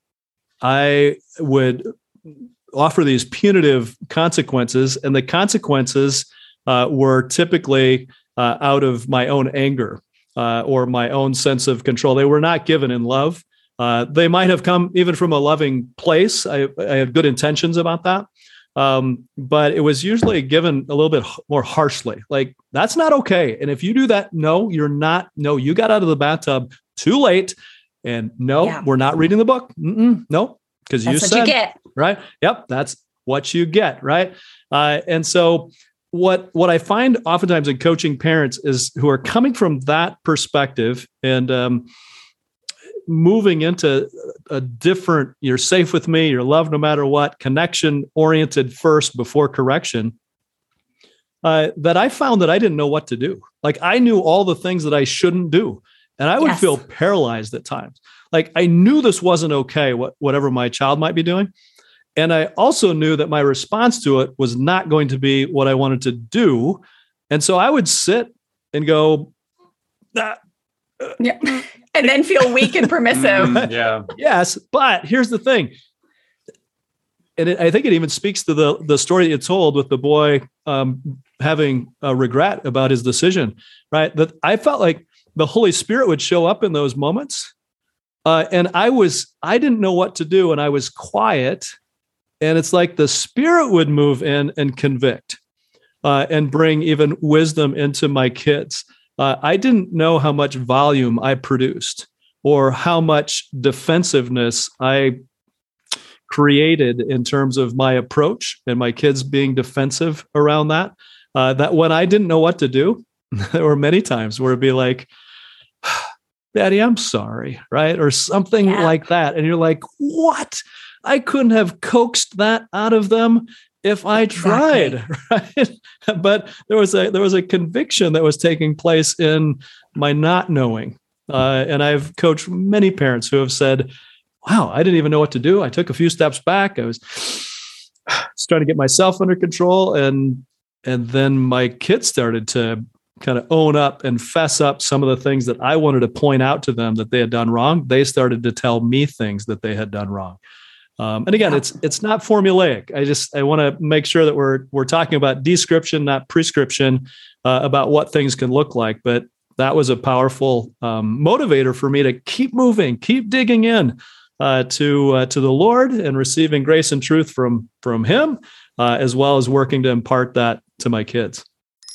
would offer these punitive consequences, and the consequences were typically out of my own anger or my own sense of control. They were not given in love. They might have come even from a loving place. I had good intentions about that, But it was usually given a little bit more harshly. Like, that's not okay. And if you do that, no, you're not. No, you got out of the bathtub too late. And no, we're not reading the book. No, because you said, you get. Right. Yep. That's what you get. Right. And so what I find oftentimes in coaching parents is who are coming from that perspective and moving into a different, you're safe with me, you're loved no matter what, connection oriented first before correction, that I found that I didn't know what to do. Like, I knew all the things that I shouldn't do. And I would feel paralyzed at times. Like, I knew this wasn't okay, whatever my child might be doing. And I also knew that my response to it was not going to be what I wanted to do. And so I would sit and go, and then feel weak and permissive. Yes. But here's the thing. And I think it even speaks to the story that you told with the boy having a regret about his decision, right? That I felt like the Holy Spirit would show up in those moments. And I didn't know what to do. And I was quiet. And it's like the Spirit would move in and convict and bring even wisdom into my kids. I didn't know how much volume I produced or how much defensiveness I created in terms of my approach and my kids being defensive around that. That when I didn't know what to do, there were many times where it'd be like, Daddy, I'm sorry, right? Or something like that. And you're like, what? I couldn't have coaxed that out of them if I tried, right? But there was a conviction that was taking place in my not knowing. And I've coached many parents who have said, wow, I didn't even know what to do. I took a few steps back. I was trying to get myself under control. And then my kids started to kind of own up and fess up some of the things that I wanted to point out to them that they had done wrong. They started to tell me things that they had done wrong. And again, it's not formulaic. I want to make sure that we're talking about description, not prescription, about what things can look like. But that was a powerful motivator for me to keep moving, keep digging in to the Lord and receiving grace and truth from Him, as well as working to impart that to my kids.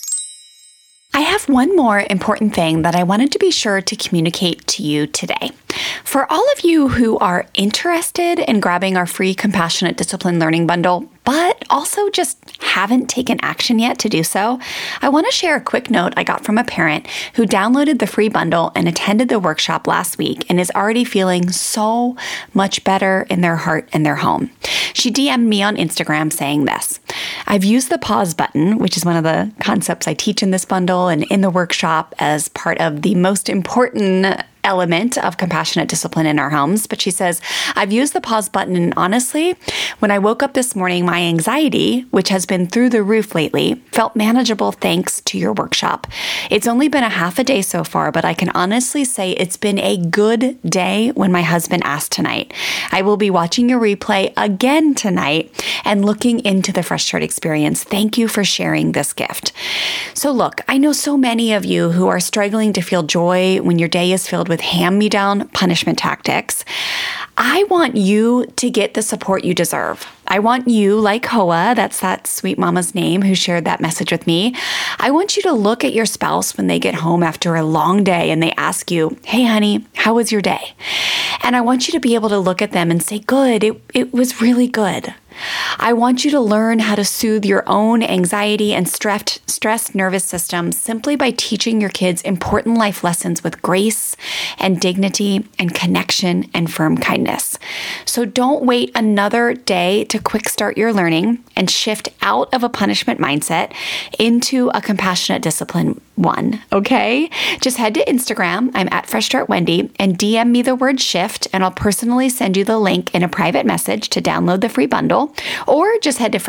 I have one more important thing that I wanted to be sure to communicate to you today. For all of you who are interested in grabbing our free Compassionate Discipline Learning Bundle, but also just haven't taken action yet to do so, I want to share a quick note I got from a parent who downloaded the free bundle and attended the workshop last week and is already feeling so much better in their heart and their home. She DM'd me on Instagram saying this: I've used the pause button, which is one of the concepts I teach in this bundle and in the workshop as part of the most important element of compassionate discipline in our homes. But she says, I've used the pause button, and honestly, when I woke up this morning, my anxiety, which has been through the roof lately, felt manageable thanks to your workshop. It's only been a half a day so far, but I can honestly say it's been a good day when my husband asked tonight. I will be watching your replay again tonight and looking into the Fresh Start experience. Thank you for sharing this gift. So look, I know so many of you who are struggling to feel joy when your day is filled with hand-me-down punishment tactics. I want you to get the support you deserve. I want you, like Hoa, that's that sweet mama's name who shared that message with me. I want you to look at your spouse when they get home after a long day and they ask you, hey, honey, how was your day? And I want you to be able to look at them and say, good, it was really good. I want you to learn how to soothe your own anxiety and stressed nervous system simply by teaching your kids important life lessons with grace and dignity and connection and firm kindness. So don't wait another day to quick start your learning and shift out of a punishment mindset into a compassionate discipline one, okay? Just head to Instagram, I'm at Fresh Start Wendy, and DM me the word shift, and I'll personally send you the link in a private message to download the free bundle, or just head to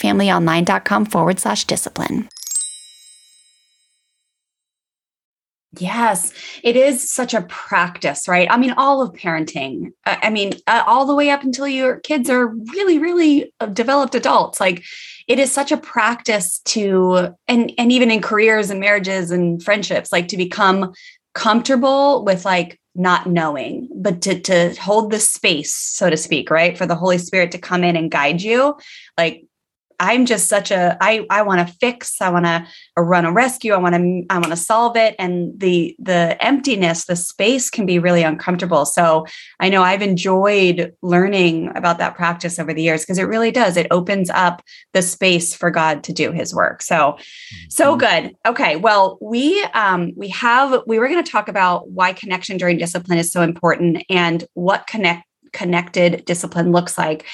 freshstartfamilyonline.com/discipline. Yes, it is such a practice, right? I mean, all of parenting, all the way up until your kids are really, really developed adults. Like, it is such a practice to, and even in careers and marriages and friendships, like to become comfortable with like not knowing, but to hold the space, so to speak, right? For the Holy Spirit to come in and guide you. Like, I'm just such I want to fix, I want to run a rescue, I want to solve it. And the emptiness, the space can be really uncomfortable. So I know I've enjoyed learning about that practice over the years because it really does. It opens up the space for God to do his work. So good. Okay. Well, we were going to talk about why connection during discipline is so important and what connected discipline looks like.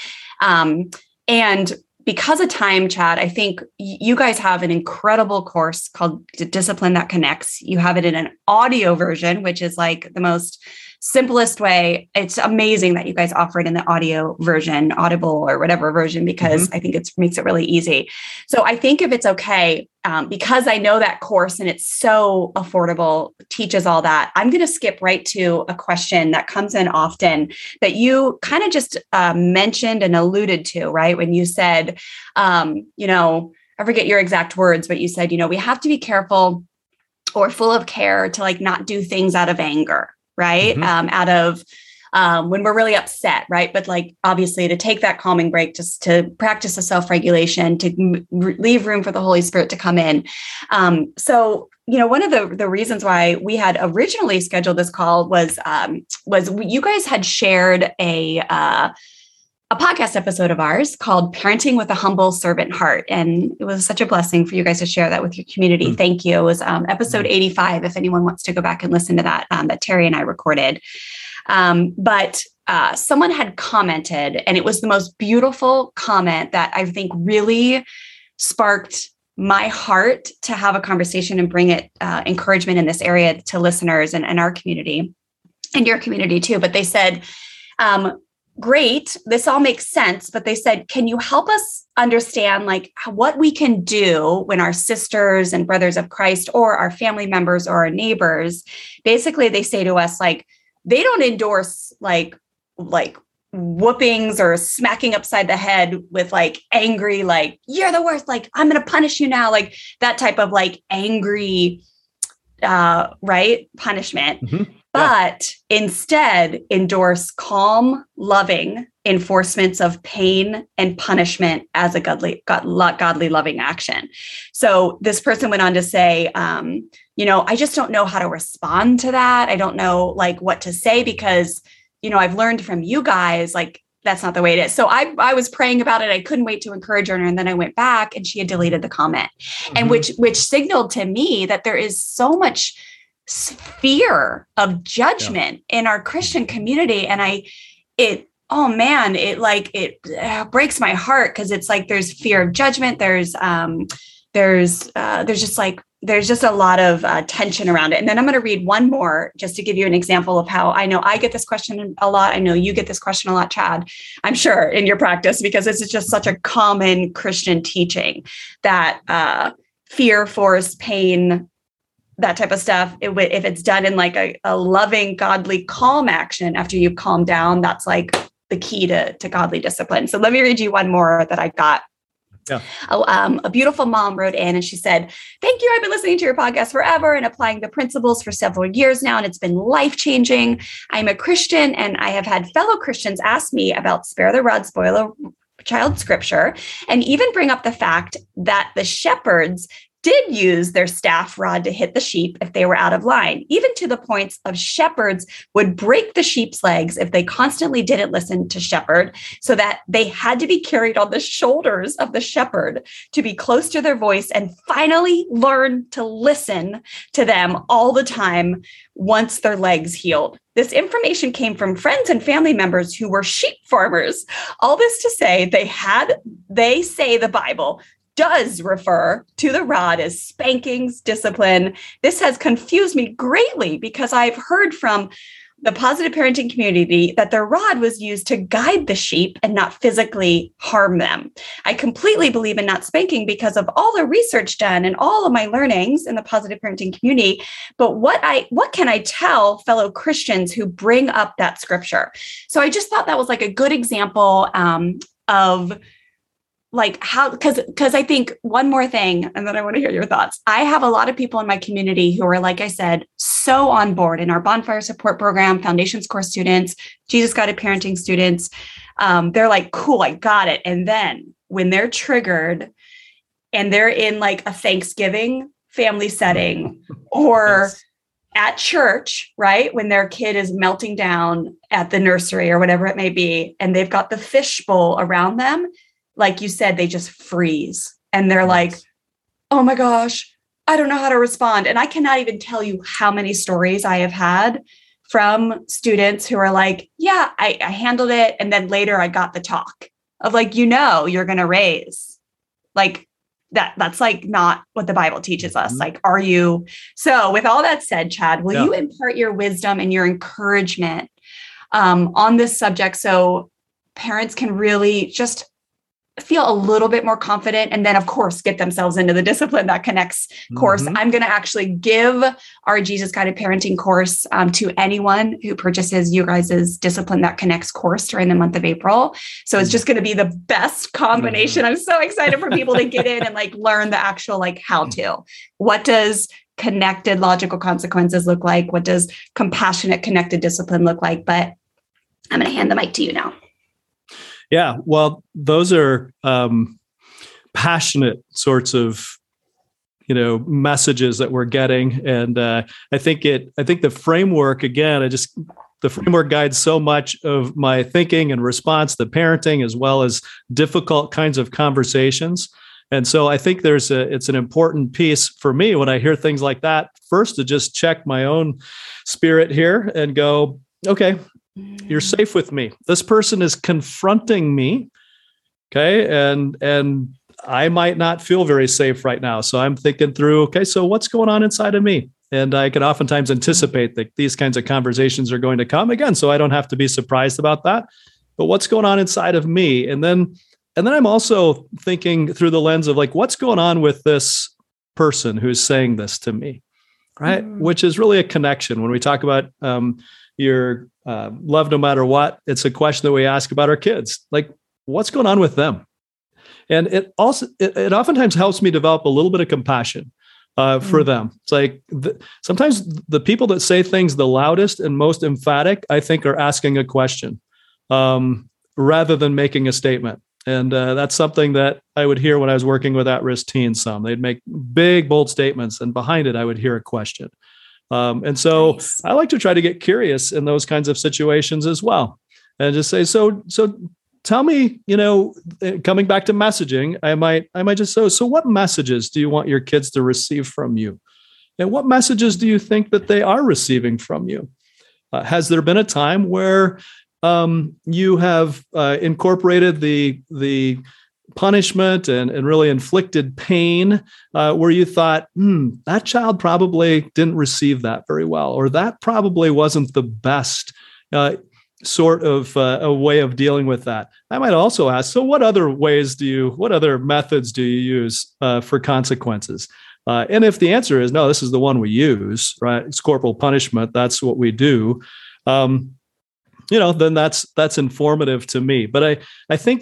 And because of time, Chad, I think you guys have an incredible course called Discipline That Connects. You have it in an audio version, which is like the most simplest way. It's amazing that you guys offer it in the audio version, Audible or whatever version, because I think it makes it really easy. So I think if it's okay, because I know that course and it's so affordable, teaches all that, I'm going to skip right to a question that comes in often that you kind of just mentioned and alluded to, right? When you said, I forget your exact words, but you said, we have to be careful or full of care to like not do things out of anger. Right. Out of when we're really upset. Right. But like, obviously to take that calming break, just to practice a self-regulation, to leave room for the Holy Spirit to come in. So, one of the reasons why we had originally scheduled this call was you guys had shared a podcast episode of ours called Parenting with a Humble Servant Heart. And it was such a blessing for you guys to share that with your community. Thank you. It was episode 85, if anyone wants to go back and listen to that, that Terry and I recorded. But someone had commented, and it was the most beautiful comment that I think really sparked my heart to have a conversation and bring it encouragement in this area to listeners and our community and your community too. But they said, great, this all makes sense. But they said, can you help us understand like what we can do when our sisters and brothers of Christ or our family members or our neighbors, basically they say to us, like, they don't endorse like whoopings or smacking upside the head with like angry, like, you're the worst, like, I'm going to punish you now, like that type of like angry, right, punishment. But instead endorse calm, loving enforcements of pain and punishment as a godly, loving action. So this person went on to say, I just don't know how to respond to that. I don't know like what to say because, I've learned from you guys, like, that's not the way it is. So I was praying about it. I couldn't wait to encourage her. And then I went back and she had deleted the comment, and which signaled to me that there is so much fear of judgment in our Christian community. And it breaks my heart because it's like, there's fear of judgment. There's just a lot of tension around it. And then I'm going to read one more just to give you an example of how I know I get this question a lot. I know you get this question a lot, Chad, I'm sure in your practice, because this is just such a common Christian teaching that fear, force, pain, that type of stuff, if it's done in like a loving, godly, calm action after you've calmed down, that's like the key to godly discipline. So let me read you one more that I got. Yeah. A beautiful mom wrote in and she said, thank you. I've been listening to your podcast forever and applying the principles for several years now, and it's been life-changing. I'm a Christian and I have had fellow Christians ask me about spare the rod, spoil a child scripture, and even bring up the fact that the shepherds did use their staff rod to hit the sheep if they were out of line, even to the points of shepherds would break the sheep's legs if they constantly didn't listen to shepherd, so that they had to be carried on the shoulders of the shepherd to be close to their voice and finally learn to listen to them all the time once their legs healed. This information came from friends and family members who were sheep farmers. All this to say, they say the Bible does refer to the rod as spankings, discipline. This has confused me greatly because I've heard from the positive parenting community that the rod was used to guide the sheep and not physically harm them. I completely believe in not spanking because of all the research done and all of my learnings in the positive parenting community. But what can I tell fellow Christians who bring up that scripture? So I just thought that was like a good example of like how, because I think one more thing, and then I want to hear your thoughts. I have a lot of people in my community who are, like I said, so on board in our Bonfire Support Program, Foundations Course students, Jesus Guided Parenting students. They're like, cool, I got it. And then when they're triggered and they're in like a Thanksgiving family setting or at church, right? When their kid is melting down at the nursery or whatever it may be, and they've got the fishbowl around them, like you said, they just freeze and they're like, oh my gosh, I don't know how to respond. And I cannot even tell you how many stories I have had from students who are like, yeah, I handled it. And then later I got the talk of like, you're going to raise like that's like not what the Bible teaches us. Like, are you? So with all that said, Chad, will you impart your wisdom and your encouragement on this subject so parents can really just feel a little bit more confident and then, of course, get themselves into the Discipline That Connects course. I'm going to actually give our Jesus Guided Parenting course to anyone who purchases you guys' Discipline That Connects course during the month of April. So it's just going to be the best combination. I'm so excited for people to get in and like learn the actual like how to. What does connected logical consequences look like? What does compassionate connected discipline look like? But I'm going to hand the mic to you now. Yeah, well, those are passionate sorts of, messages that we're getting, and I think the framework again, the framework guides so much of my thinking and response to parenting, as well as difficult kinds of conversations. And so I think it's an important piece for me when I hear things like that. First, to just check my own spirit here and go, okay, you're safe with me. This person is confronting me. Okay. And I might not feel very safe right now. So I'm thinking through, okay, so what's going on inside of me? And I can oftentimes anticipate that these kinds of conversations are going to come again. So I don't have to be surprised about that. But what's going on inside of me? And then I'm also thinking through the lens of like, what's going on with this person who's saying this to me, right? Which is really a connection. When we talk about your love no matter what, it's a question that we ask about our kids. Like, what's going on with them? And it oftentimes helps me develop a little bit of compassion for them. It's like sometimes the people that say things the loudest and most emphatic, I think, are asking a question rather than making a statement. And that's something that I would hear when I was working with at-risk teens. They'd make big, bold statements, and behind it, I would hear a question. And so nice. I like to try to get curious in those kinds of situations as well, and just say, so tell me, coming back to messaging, I might just say, so what messages do you want your kids to receive from you? And what messages do you think that they are receiving from you? Has there been a time where you have incorporated the punishment and really inflicted pain where you thought, that child probably didn't receive that very well, or that probably wasn't the best sort of a way of dealing with that? I might also ask, so what other methods do you use for consequences? And if the answer is no, this is the one we use, right? It's corporal punishment. That's what we do. Then that's informative to me. But I think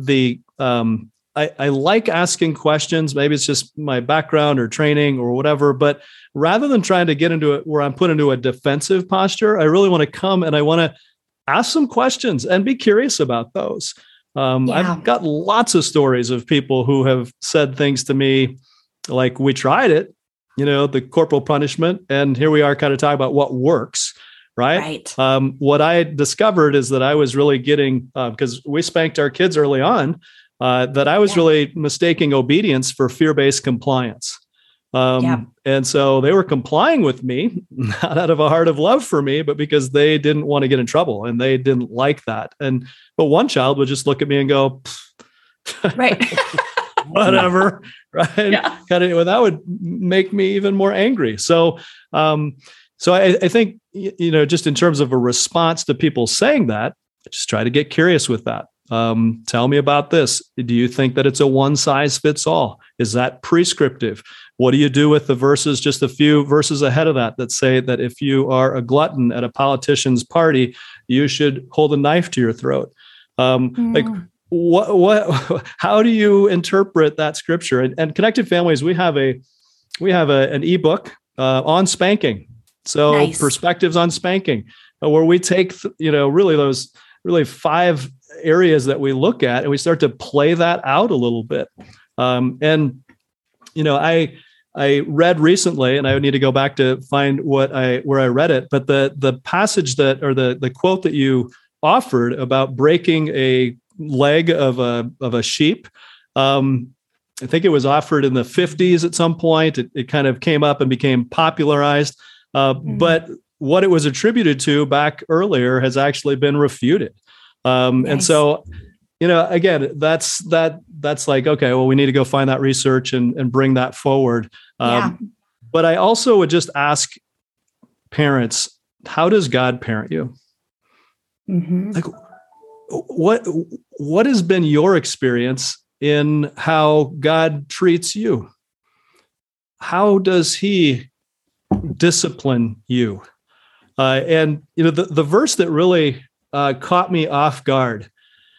I like asking questions. Maybe it's just my background or training or whatever, but rather than trying to get into it where I'm put into a defensive posture, I really want to come and I want to ask some questions and be curious about those. I've got lots of stories of people who have said things to me like, we tried it, the corporal punishment, and here we are kind of talking about what works. Right. What I discovered is that I was really getting, because we spanked our kids early on, that I was really mistaking obedience for fear-based compliance. And so they were complying with me, not out of a heart of love for me, but because they didn't want to get in trouble and they didn't like that. But one child would just look at me and go, right. Whatever. Right. Yeah. That would make me even more angry. So I think, just in terms of a response to people saying that, just try to get curious with that. Tell me about this. Do you think that it's a one size fits all? Is that prescriptive? What do you do with the verses, just a few verses ahead of that say that if you are a glutton at a politician's party, you should hold a knife to your throat? Like what, how do you interpret that scripture? And Connected Families, we have an ebook on spanking. So nice. Perspectives on spanking, where we take, really those 5 areas that we look at, and we start to play that out a little bit. And I read recently, and I would need to go back to find where I read it, but the passage the quote that you offered about breaking a leg of a sheep. I think it was offered in the 50s at some point. It kind of came up and became popularized. But what it was attributed to back earlier has actually been refuted. Nice. And so, again, that's like, okay, well, we need to go find that research and bring that forward. But I also would just ask parents, how does God parent you? Mm-hmm. Like, what has been your experience in how God treats you? How does he discipline you? And the verse that really caught me off guard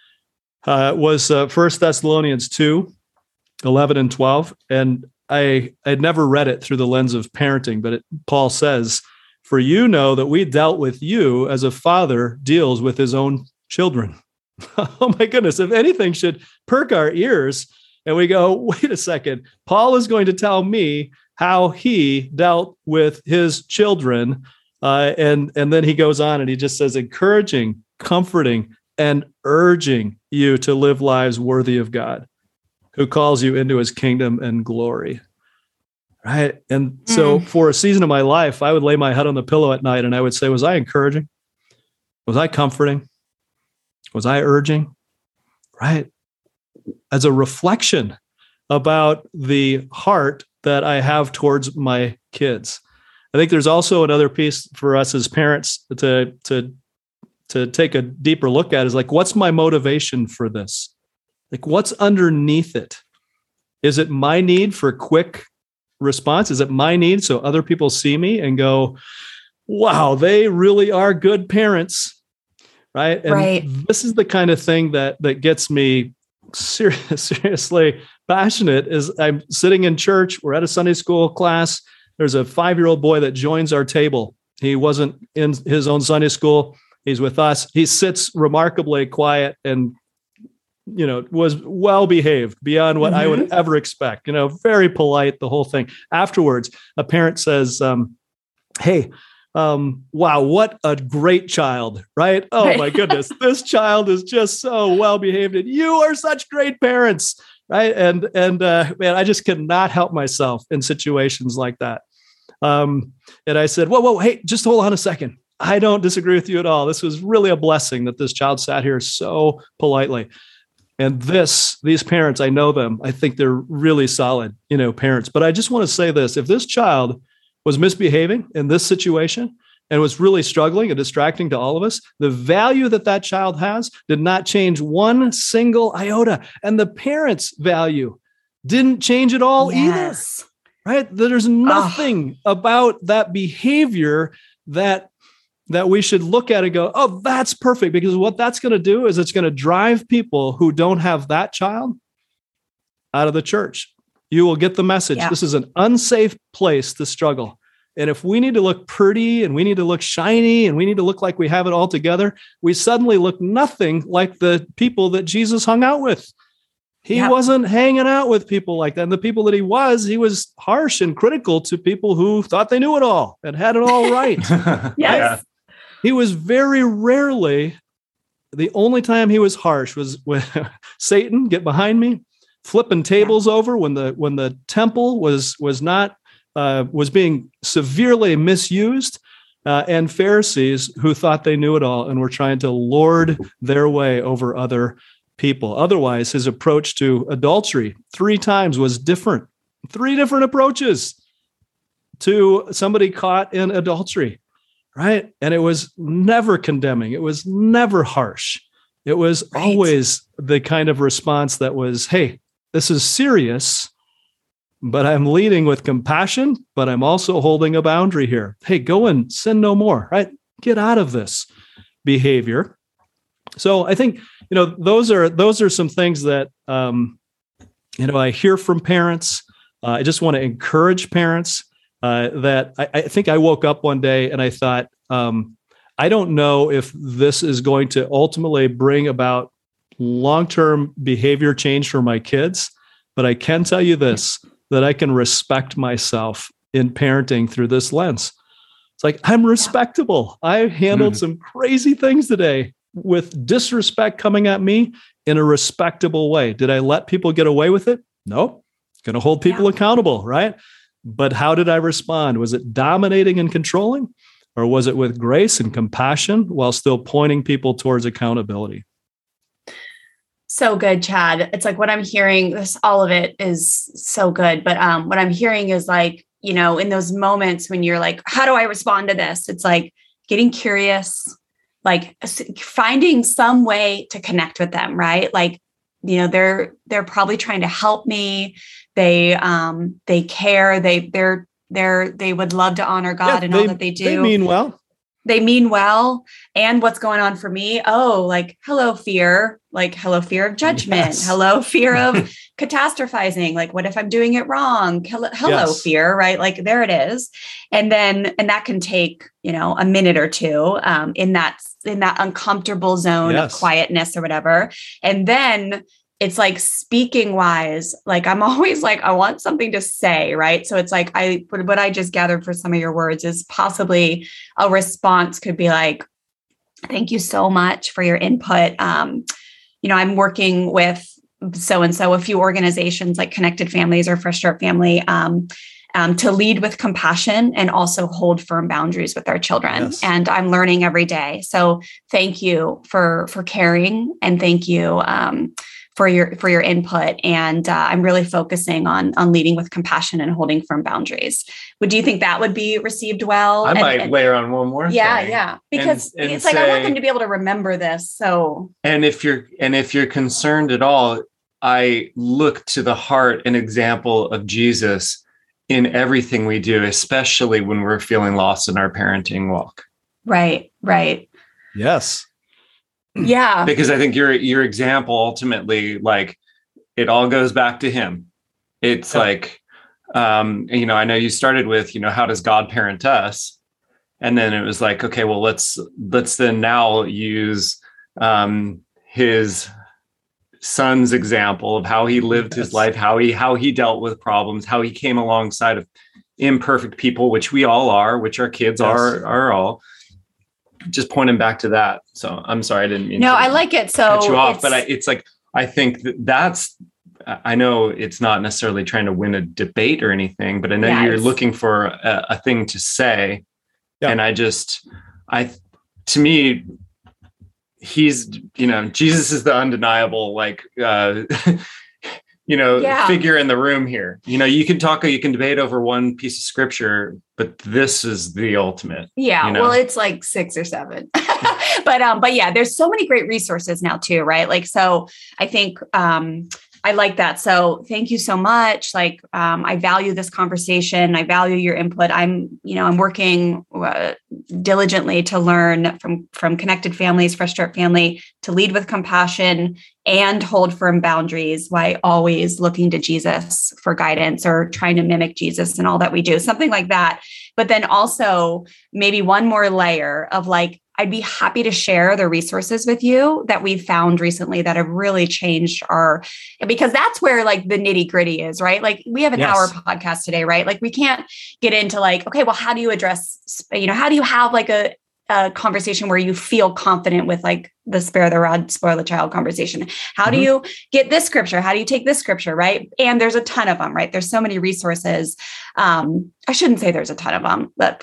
was 1 Thessalonians 2:11 and 12. And I had never read it through the lens of parenting, but Paul says, "For you know that we dealt with you as a father deals with his own children." Oh my goodness, if anything should perk our ears and we go, wait a second, Paul is going to tell me how he dealt with his children. And then he goes on and he just says, encouraging, comforting, and urging you to live lives worthy of God, who calls you into his kingdom and glory. Right. And so for a season of my life, I would lay my head on the pillow at night and I would say, was I encouraging? Was I comforting? Was I urging? Right. As a reflection about the heart that I have towards my kids. I think there's also another piece for us as parents to take a deeper look at is like, what's my motivation for this? Like, what's underneath it? Is it my need for quick response? Is it my need so other people see me and go, wow, they really are good parents? Right. And this is the kind of thing that gets me seriously passionate. Is I'm sitting in church. We're at a Sunday school class. There's a 5-year-old boy that joins our table. He wasn't in his own Sunday school. He's with us. He sits remarkably quiet and, was well behaved beyond what I would ever expect, very polite, the whole thing. Afterwards, a parent says, hey, wow, what a great child, right? Oh my goodness, this child is just so well behaved and you are such great parents, right? And man, I just cannot help myself in situations like that. And I said, whoa, hey, just hold on a second. I don't disagree with you at all. This was really a blessing that this child sat here so politely. And these parents, I know them. I think they're really solid, parents. But I just want to say this: if this child was misbehaving in this situation and was really struggling and distracting to all of us, the value that child has did not change one single iota. And the parents' value didn't change at all either, right? There's nothing about that behavior that we should look at and go, oh, that's perfect. Because what that's going to do is it's going to drive people who don't have that child out of the church. You will get the message. Yeah. This is an unsafe place to struggle. And if we need to look pretty and we need to look shiny and we need to look like we have it all together, we suddenly look nothing like the people that Jesus hung out with. He wasn't hanging out with people like that. And the people that he was harsh and critical to people who thought they knew it all and had it all right. Yes. Yeah. He was very rarely, the only time he was harsh was when Satan, get behind me, flipping tables over when the temple was being severely misused, and Pharisees who thought they knew it all and were trying to lord their way over other people. Otherwise, his approach to adultery 3 times was different. 3 different approaches to somebody caught in adultery, right? And it was never condemning. It was never harsh. It was always the kind of response that was, hey, this is serious, but I'm leading with compassion, but I'm also holding a boundary here. Hey, go and sin no more, right? Get out of this behavior. So I think, those are some things that, I hear from parents. I just want to encourage parents that I think I woke up one day and I thought, I don't know if this is going to ultimately bring about long-term behavior change for my kids, but I can tell you this, that I can respect myself in parenting through this lens. It's like, I'm respectable. I handled some crazy things today with disrespect coming at me in a respectable way. Did I let people get away with it? No. Going to hold people accountable, right? But how did I respond? Was it dominating and controlling? Or was it with grace and compassion while still pointing people towards accountability? So good, Chad. It's like what I'm hearing, all of it is so good. But what I'm hearing is like, you know, in those moments when you're like, how do I respond to this? It's like getting curious, like finding some way to connect with them, right? Like, you know, they're probably trying to help me. They care. They would love to honor God and all that they do. They mean well. They mean well. And what's going on for me? Oh, like, hello, fear. Like, hello, fear of judgment. Yes. Hello, fear of catastrophizing. Like, what if I'm doing it wrong? Hello, fear, right? Like, there it is. And that can take, you know, a minute or two in that uncomfortable zone of quietness or whatever. And then it's like speaking wise, like I'm always like, I want something to say, right? So it's like, what I just gathered for some of your words is possibly a response could be like, thank you so much for your input. You know, I'm working with so-and-so, a few organizations like Connected Families or Fresh Start Family, to lead with compassion and also hold firm boundaries with our children. Yes. And I'm learning every day. So thank you for caring, and thank you, for your input. And I'm really focusing on leading with compassion and holding firm boundaries. Do you think that would be received well? I might layer on one more thing. Yeah. Because and it's like, I want them to be able to remember this. So, and if you're concerned at all, I look to the heart and example of Jesus in everything we do, especially when we're feeling lost in our parenting walk. Right. Yes. Yeah. Because I think your example ultimately, like, it all goes back to him. It's like, you know, I know you started with, you know, how does God parent us? And then it was like, okay, well, let's then now use his son's example of how he lived his life, how he dealt with problems, how he came alongside of imperfect people, which we all are, which our kids are all. Just pointing back to that. So I'm sorry, I didn't mean I like it. So cut you off, but it's like, I think that's, I know it's not necessarily trying to win a debate or anything, but I know you're looking for a thing to say. Yeah. And to me, he's, you know, Jesus is the undeniable, like, you know, figure in the room here. You know, you can debate over one piece of scripture, but this is the ultimate. Yeah. You know? Well, it's like 6 or 7, but yeah, there's so many great resources now too. Right. Like, so I think, I like that. So thank you so much. Like, I value this conversation. I value your input. I'm working diligently to learn from Connected Families, Fresh Start Family, to lead with compassion and hold firm boundaries, while always looking to Jesus for guidance or trying to mimic Jesus in all that we do, something like that. But then also maybe one more layer of like, I'd be happy to share the resources with you that we've found recently that have really changed because that's where like the nitty gritty is, right? Like we have an hour podcast today, right? Like we can't get into like, okay, well, how do you address, you know, how do you have like a conversation where you feel confident with like the spare the rod, spoil the child conversation? How do you get this scripture? How do you take this scripture? Right. And there's a ton of them, right? There's so many resources. I shouldn't say there's a ton of them, but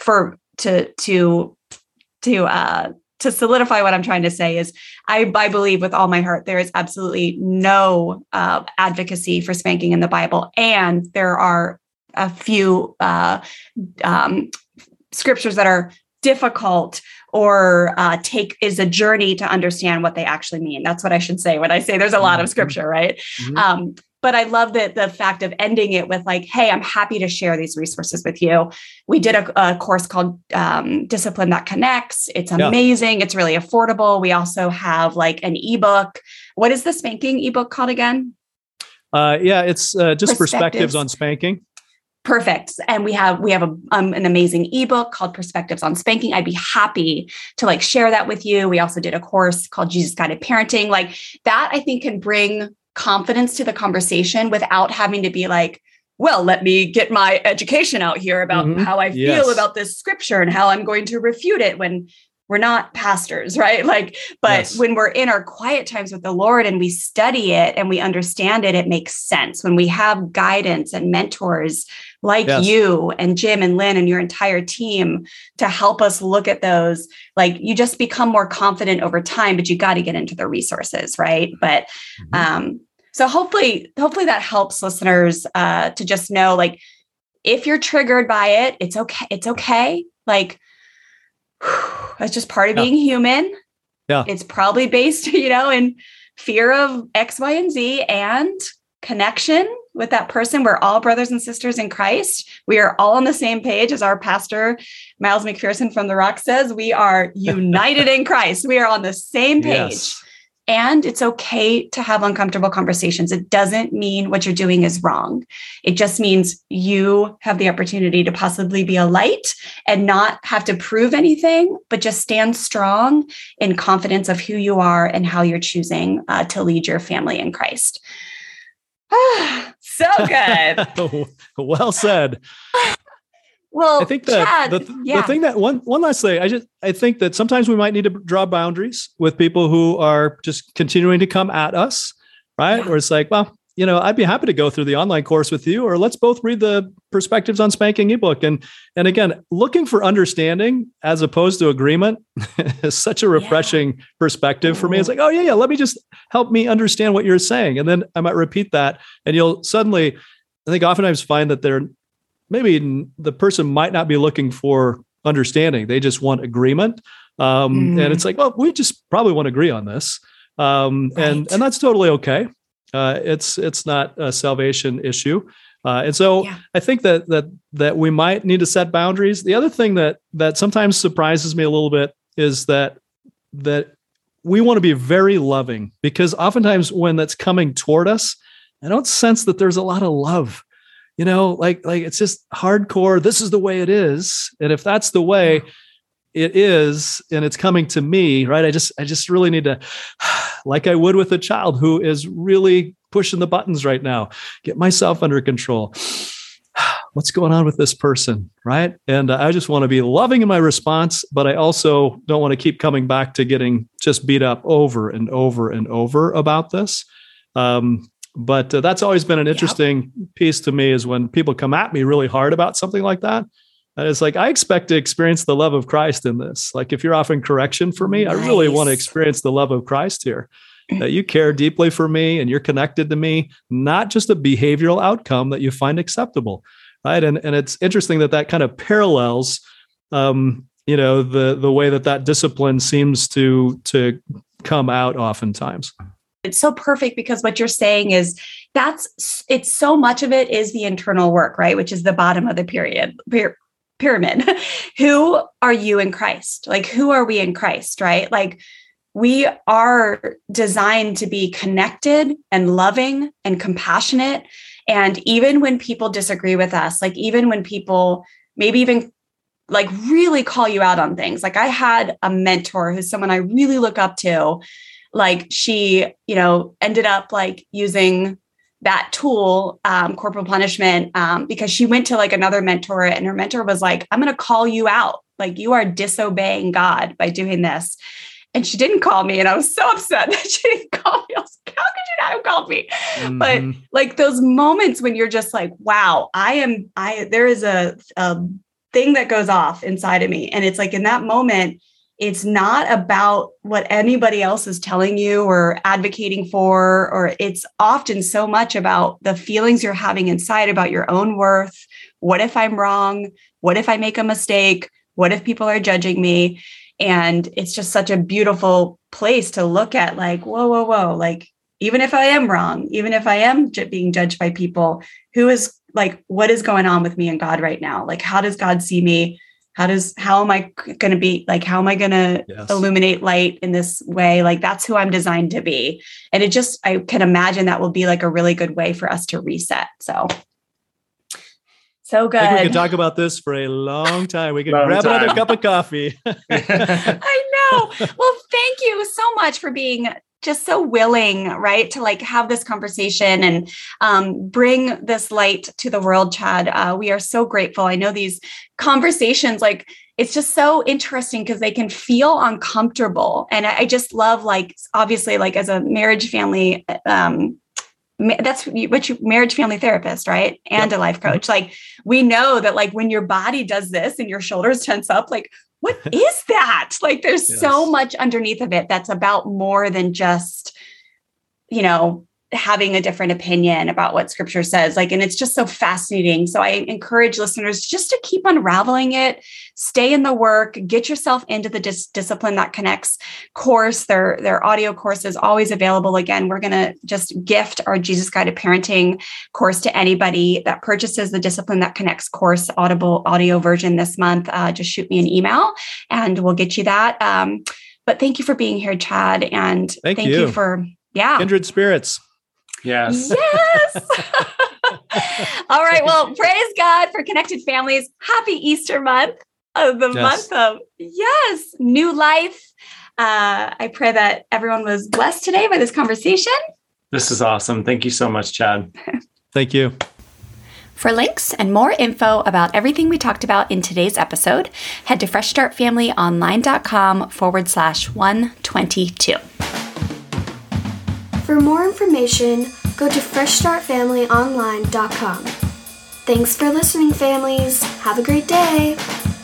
to solidify what I'm trying to say is I believe with all my heart, there is absolutely no advocacy for spanking in the Bible. And there are a few scriptures that are difficult or is a journey to understand what they actually mean. That's what I should say when I say there's a lot of scripture, right? Mm-hmm. But I love the fact of ending it with like, hey, I'm happy to share these resources with you. We did a course called Discipline That Connects. It's amazing. It's really affordable. We also have like an ebook. What is the spanking ebook called again? It's just perspectives on spanking. Perfect. And we have an amazing ebook called Perspectives on Spanking. I'd be happy to like share that with you. We also did a course called Jesus Guided Parenting. Like that, I think can bring confidence to the conversation without having to be like, well, let me get my education out here about how I feel about this scripture and how I'm going to refute it, when we're not pastors, right? Like, but when we're in our quiet times with the Lord and we study it and we understand it, it makes sense. When we have guidance and mentors like you and Jim and Lynn and your entire team to help us look at those, like you just become more confident over time, but you got to get into the resources, right? But, so hopefully that helps listeners, to just know, like, if you're triggered by it, it's okay. It's okay. Like, that's just part of being human. Yeah. It's probably based, in fear of X, Y, and Z and connection with that person. We're all brothers and sisters in Christ. We are all on the same page, as our pastor, Miles McPherson from The Rock says. We are united in Christ. We are on the same page. Yes. And it's okay to have uncomfortable conversations. It doesn't mean what you're doing is wrong. It just means you have the opportunity to possibly be a light and not have to prove anything, but just stand strong in confidence of who you are and how you're choosing to lead your family in Christ. So good. Well said. Well, I think that Chad, the thing that one last thing, I think that sometimes we might need to draw boundaries with people who are just continuing to come at us, right? Where it's like, well, I'd be happy to go through the online course with you, or let's both read the Perspectives on Spanking ebook. And again, looking for understanding as opposed to agreement is such a refreshing perspective for me. It's like, oh yeah, let me just help me understand what you're saying. And then I might repeat that, and you'll suddenly, I think oftentimes find that maybe the person might not be looking for understanding. They just want agreement. And it's like, well, we just probably want to agree on this. And that's totally okay. It's not a salvation issue. And so I think that we might need to set boundaries. The other thing that sometimes surprises me a little bit is that we want to be very loving, because oftentimes when that's coming toward us, I don't sense that there's a lot of love. Like it's just hardcore. This is the way it is. And if that's the way it is, and it's coming to me, right? I just really need to, like I would with a child who is really pushing the buttons right now, get myself under control. What's going on with this person, right? And I just want to be loving in my response, but I also don't want to keep coming back to getting just beat up over and over and over about this. But that's always been an interesting piece to me, is when people come at me really hard about something like that. And it's like, I expect to experience the love of Christ in this. Like, if you're offering correction for me, I really want to experience the love of Christ here. That you care deeply for me and you're connected to me, not just a behavioral outcome that you find acceptable, right? And it's interesting that kind of parallels, the way that discipline seems to come out oftentimes. It's so perfect, because what you're saying is it's so much of it is the internal work, right? Which is the bottom of the pyramid. Who are you in Christ? Like, who are we in Christ, right? Like, we are designed to be connected and loving and compassionate. And even when people disagree with us, like even when people maybe even like really call you out on things, like I had a mentor who's someone I really look up to. Like she, ended up like using that tool, corporal punishment, because she went to like another mentor, and her mentor was like, I'm going to call you out. Like, you are disobeying God by doing this. And she didn't call me. And I was so upset that she didn't call me. I was like, how could you not have called me? Mm-hmm. But like those moments when you're just like, wow, there is a thing that goes off inside of me. And it's like, in that moment, it's not about what anybody else is telling you or advocating for, or it's often so much about the feelings you're having inside about your own worth. What if I'm wrong? What if I make a mistake? What if people are judging me? And it's just such a beautiful place to look at, like, whoa. Like, even if I am wrong, even if I am being judged by people, what is going on with me and God right now? Like, how does God see me? How am I going to be like, how am I going to illuminate light in this way? Like, that's who I'm designed to be. And I can imagine that will be like a really good way for us to reset. So So good. I think we could talk about this for a long time. We could grab another cup of coffee. I know. Well, thank you so much for being just so willing, right, to like have this conversation and bring this light to the world, Chad. We are so grateful. I know these conversations, like, it's just so interesting because they can feel uncomfortable. And I just love, like, obviously, like as a marriage family, that's what you marriage family therapist, right? And a life coach. Like, we know that, like, when your body does this and your shoulders tense up, like, what is that? Like, there's so much underneath of it that's about more than just, having a different opinion about what scripture says. Like, and it's just so fascinating. So I encourage listeners just to keep unraveling it, stay in the work, get yourself into the Discipline That Connects course. Their audio course is always available. Again, we're going to just gift our Jesus Guided Parenting course to anybody that purchases the Discipline That Connects course, Audible audio version this month. Just shoot me an email and we'll get you that. But thank you for being here, Chad. And thank you for, Kindred spirits. Yes. All right. Well, praise God for Connected Families. Happy Easter month of the month of new life. I pray that everyone was blessed today by this conversation. This is awesome. Thank you so much, Chad. Thank you. For links and more info about everything we talked about in today's episode, head to freshstartfamilyonline.com/122. For more information, go to freshstartfamilyonline.com. Thanks for listening, families. Have a great day.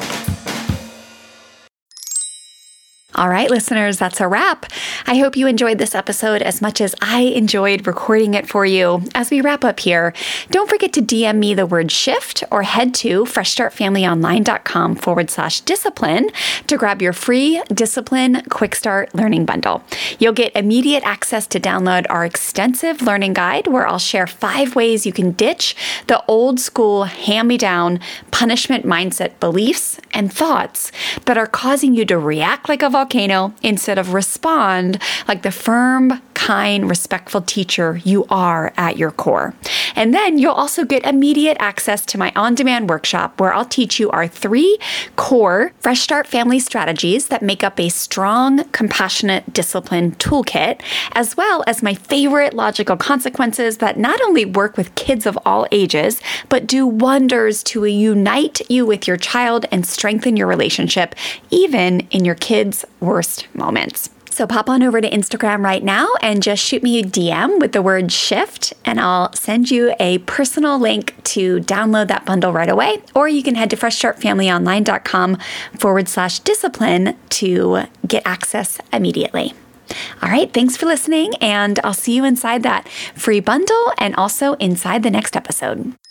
All right, listeners, that's a wrap. I hope you enjoyed this episode as much as I enjoyed recording it for you. As we wrap up here, don't forget to DM me the word shift or head to freshstartfamilyonline.com/discipline to grab your free Discipline Quick Start Learning Bundle. You'll get immediate access to download our extensive learning guide where I'll share 5 ways you can ditch the old school hand-me-down punishment mindset beliefs and thoughts that are causing you to react like a volcano instead of respond like the firm, kind, respectful teacher you are at your core. And then you'll also get immediate access to my on-demand workshop where I'll teach you our 3 core Fresh Start family strategies that make up a strong, compassionate discipline toolkit, as well as my favorite logical consequences that not only work with kids of all ages, but do wonders to unite you with your child and strengthen your relationship, even in your kids' worst moments. So pop on over to Instagram right now and just shoot me a DM with the word shift, and I'll send you a personal link to download that bundle right away. Or you can head to freshstartfamilyonline.com/discipline to get access immediately. All right, thanks for listening, and I'll see you inside that free bundle and also inside the next episode.